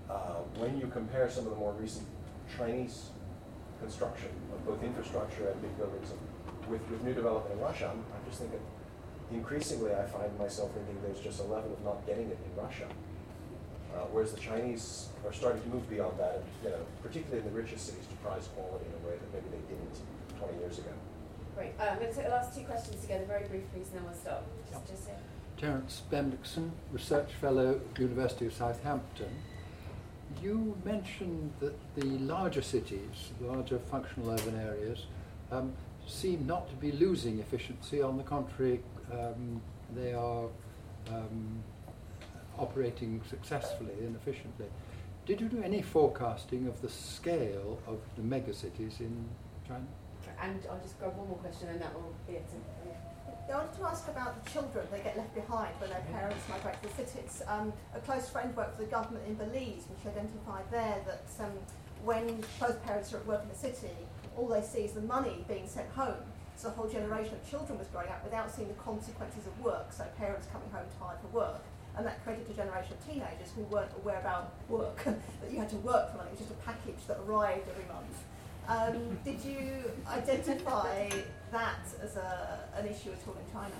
uh, when you compare some of the more recent Chinese construction of both infrastructure and big buildings with, with new development in Russia, I'm, I'm just thinking, increasingly I find myself thinking there's just a level of not getting it in Russia. Uh, whereas the Chinese are starting to move beyond that, and, you know, particularly in the richest cities, to prize quality in a way that maybe they didn't twenty years ago. Great. Uh, I'm going to take the last two questions together very briefly, so then we'll stop. Just, Yep. just here. Terence Bendixson, Research Fellow, University of Southampton. You mentioned that the larger cities, the larger functional urban areas, um, seem not to be losing efficiency. On the contrary, um, they are um, operating successfully and efficiently. Did you do any forecasting of the scale of the megacities in China? And I'll just grab one more question and that will be it. Yeah. I wanted to ask about the children that get left behind when their parents migrate to the cities. Um, a close friend worked for the government in Belize, which identified there that um, when both parents are at work in the city, all they see is the money being sent home. So a whole generation of children was growing up without seeing the consequences of work, so parents coming home tired for work. And that created a generation of teenagers who weren't aware about work, that you had to work for money. It was just a package that arrived every month. Um, did you identify that as a, an issue at all in China?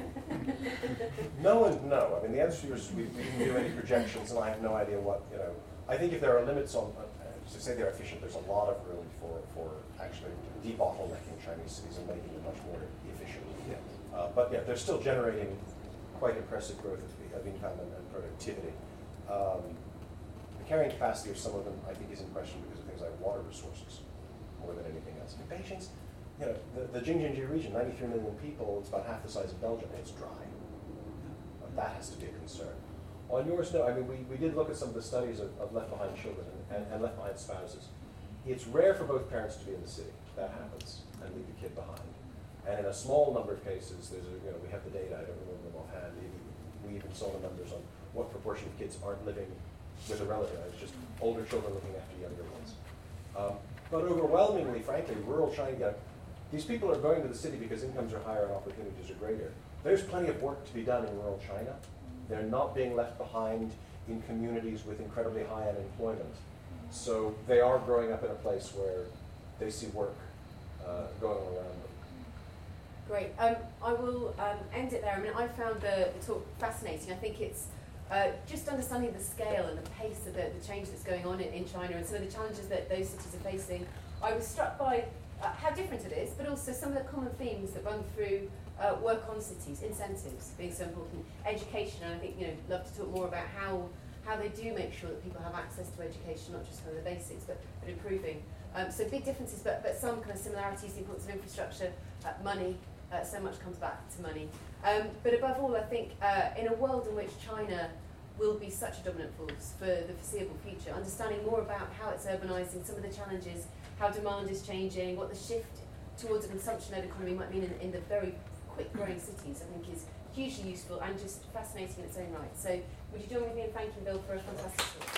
No and no. I mean, the answer is we, we didn't do any projections, and I have no idea what, you know. I think if there are limits on, uh, to say they're efficient, there's a lot of room for, for actually debottlenecking Chinese cities and making them much more efficient. Yeah. Uh, but yeah, they're still generating quite impressive growth of, of income and, and productivity. Um, the carrying capacity of some of them, I think, is in question because of things like water resources more than anything else. In Beijing's, you know, the, the Jing-Jin-Ji region, ninety-three million people, it's about half the size of Belgium, and it's dry. Uh, that has to be a concern. On yours, no, I mean, we, we did look at some of the studies of, of left-behind children and, and, and left-behind spouses. It's rare for both parents to be in the city. That happens, and leave the kid behind. And in a small number of cases, there's a, you know, we have the data, I don't remember them offhand, we even saw the numbers on what proportion of kids aren't living with a relative. It's just older children looking after younger ones. Um, but overwhelmingly, frankly, rural China, these people are going to the city because incomes are higher and opportunities are greater. There's plenty of work to be done in rural China. They're not being left behind in communities with incredibly high unemployment. So they are growing up in a place where they see work uh, going on around them. Great. Um, I will um, end it there. I mean, I found the, the talk fascinating. I think it's uh, just understanding the scale and the pace of the, the change that's going on in, in China and some of the challenges that those cities are facing. I was struck by uh, how different it is, but also some of the common themes that run through uh, work on cities, incentives being so important, education, and I think, you know, love to talk more about how how they do make sure that people have access to education, not just kind of the basics, but, but improving. Um, so big differences, but, but some kind of similarities, the importance of infrastructure, uh, money, uh, so much comes back to money. Um, but above all, I think uh, in a world in which China will be such a dominant force for the foreseeable future, understanding more about how it's urbanising, some of the challenges, how demand is changing, what the shift towards a consumption-led economy might mean in, in the very quick-growing cities, I think is hugely useful and just fascinating in its own right. So would you join with me in thanking Bill for a fantastic talk?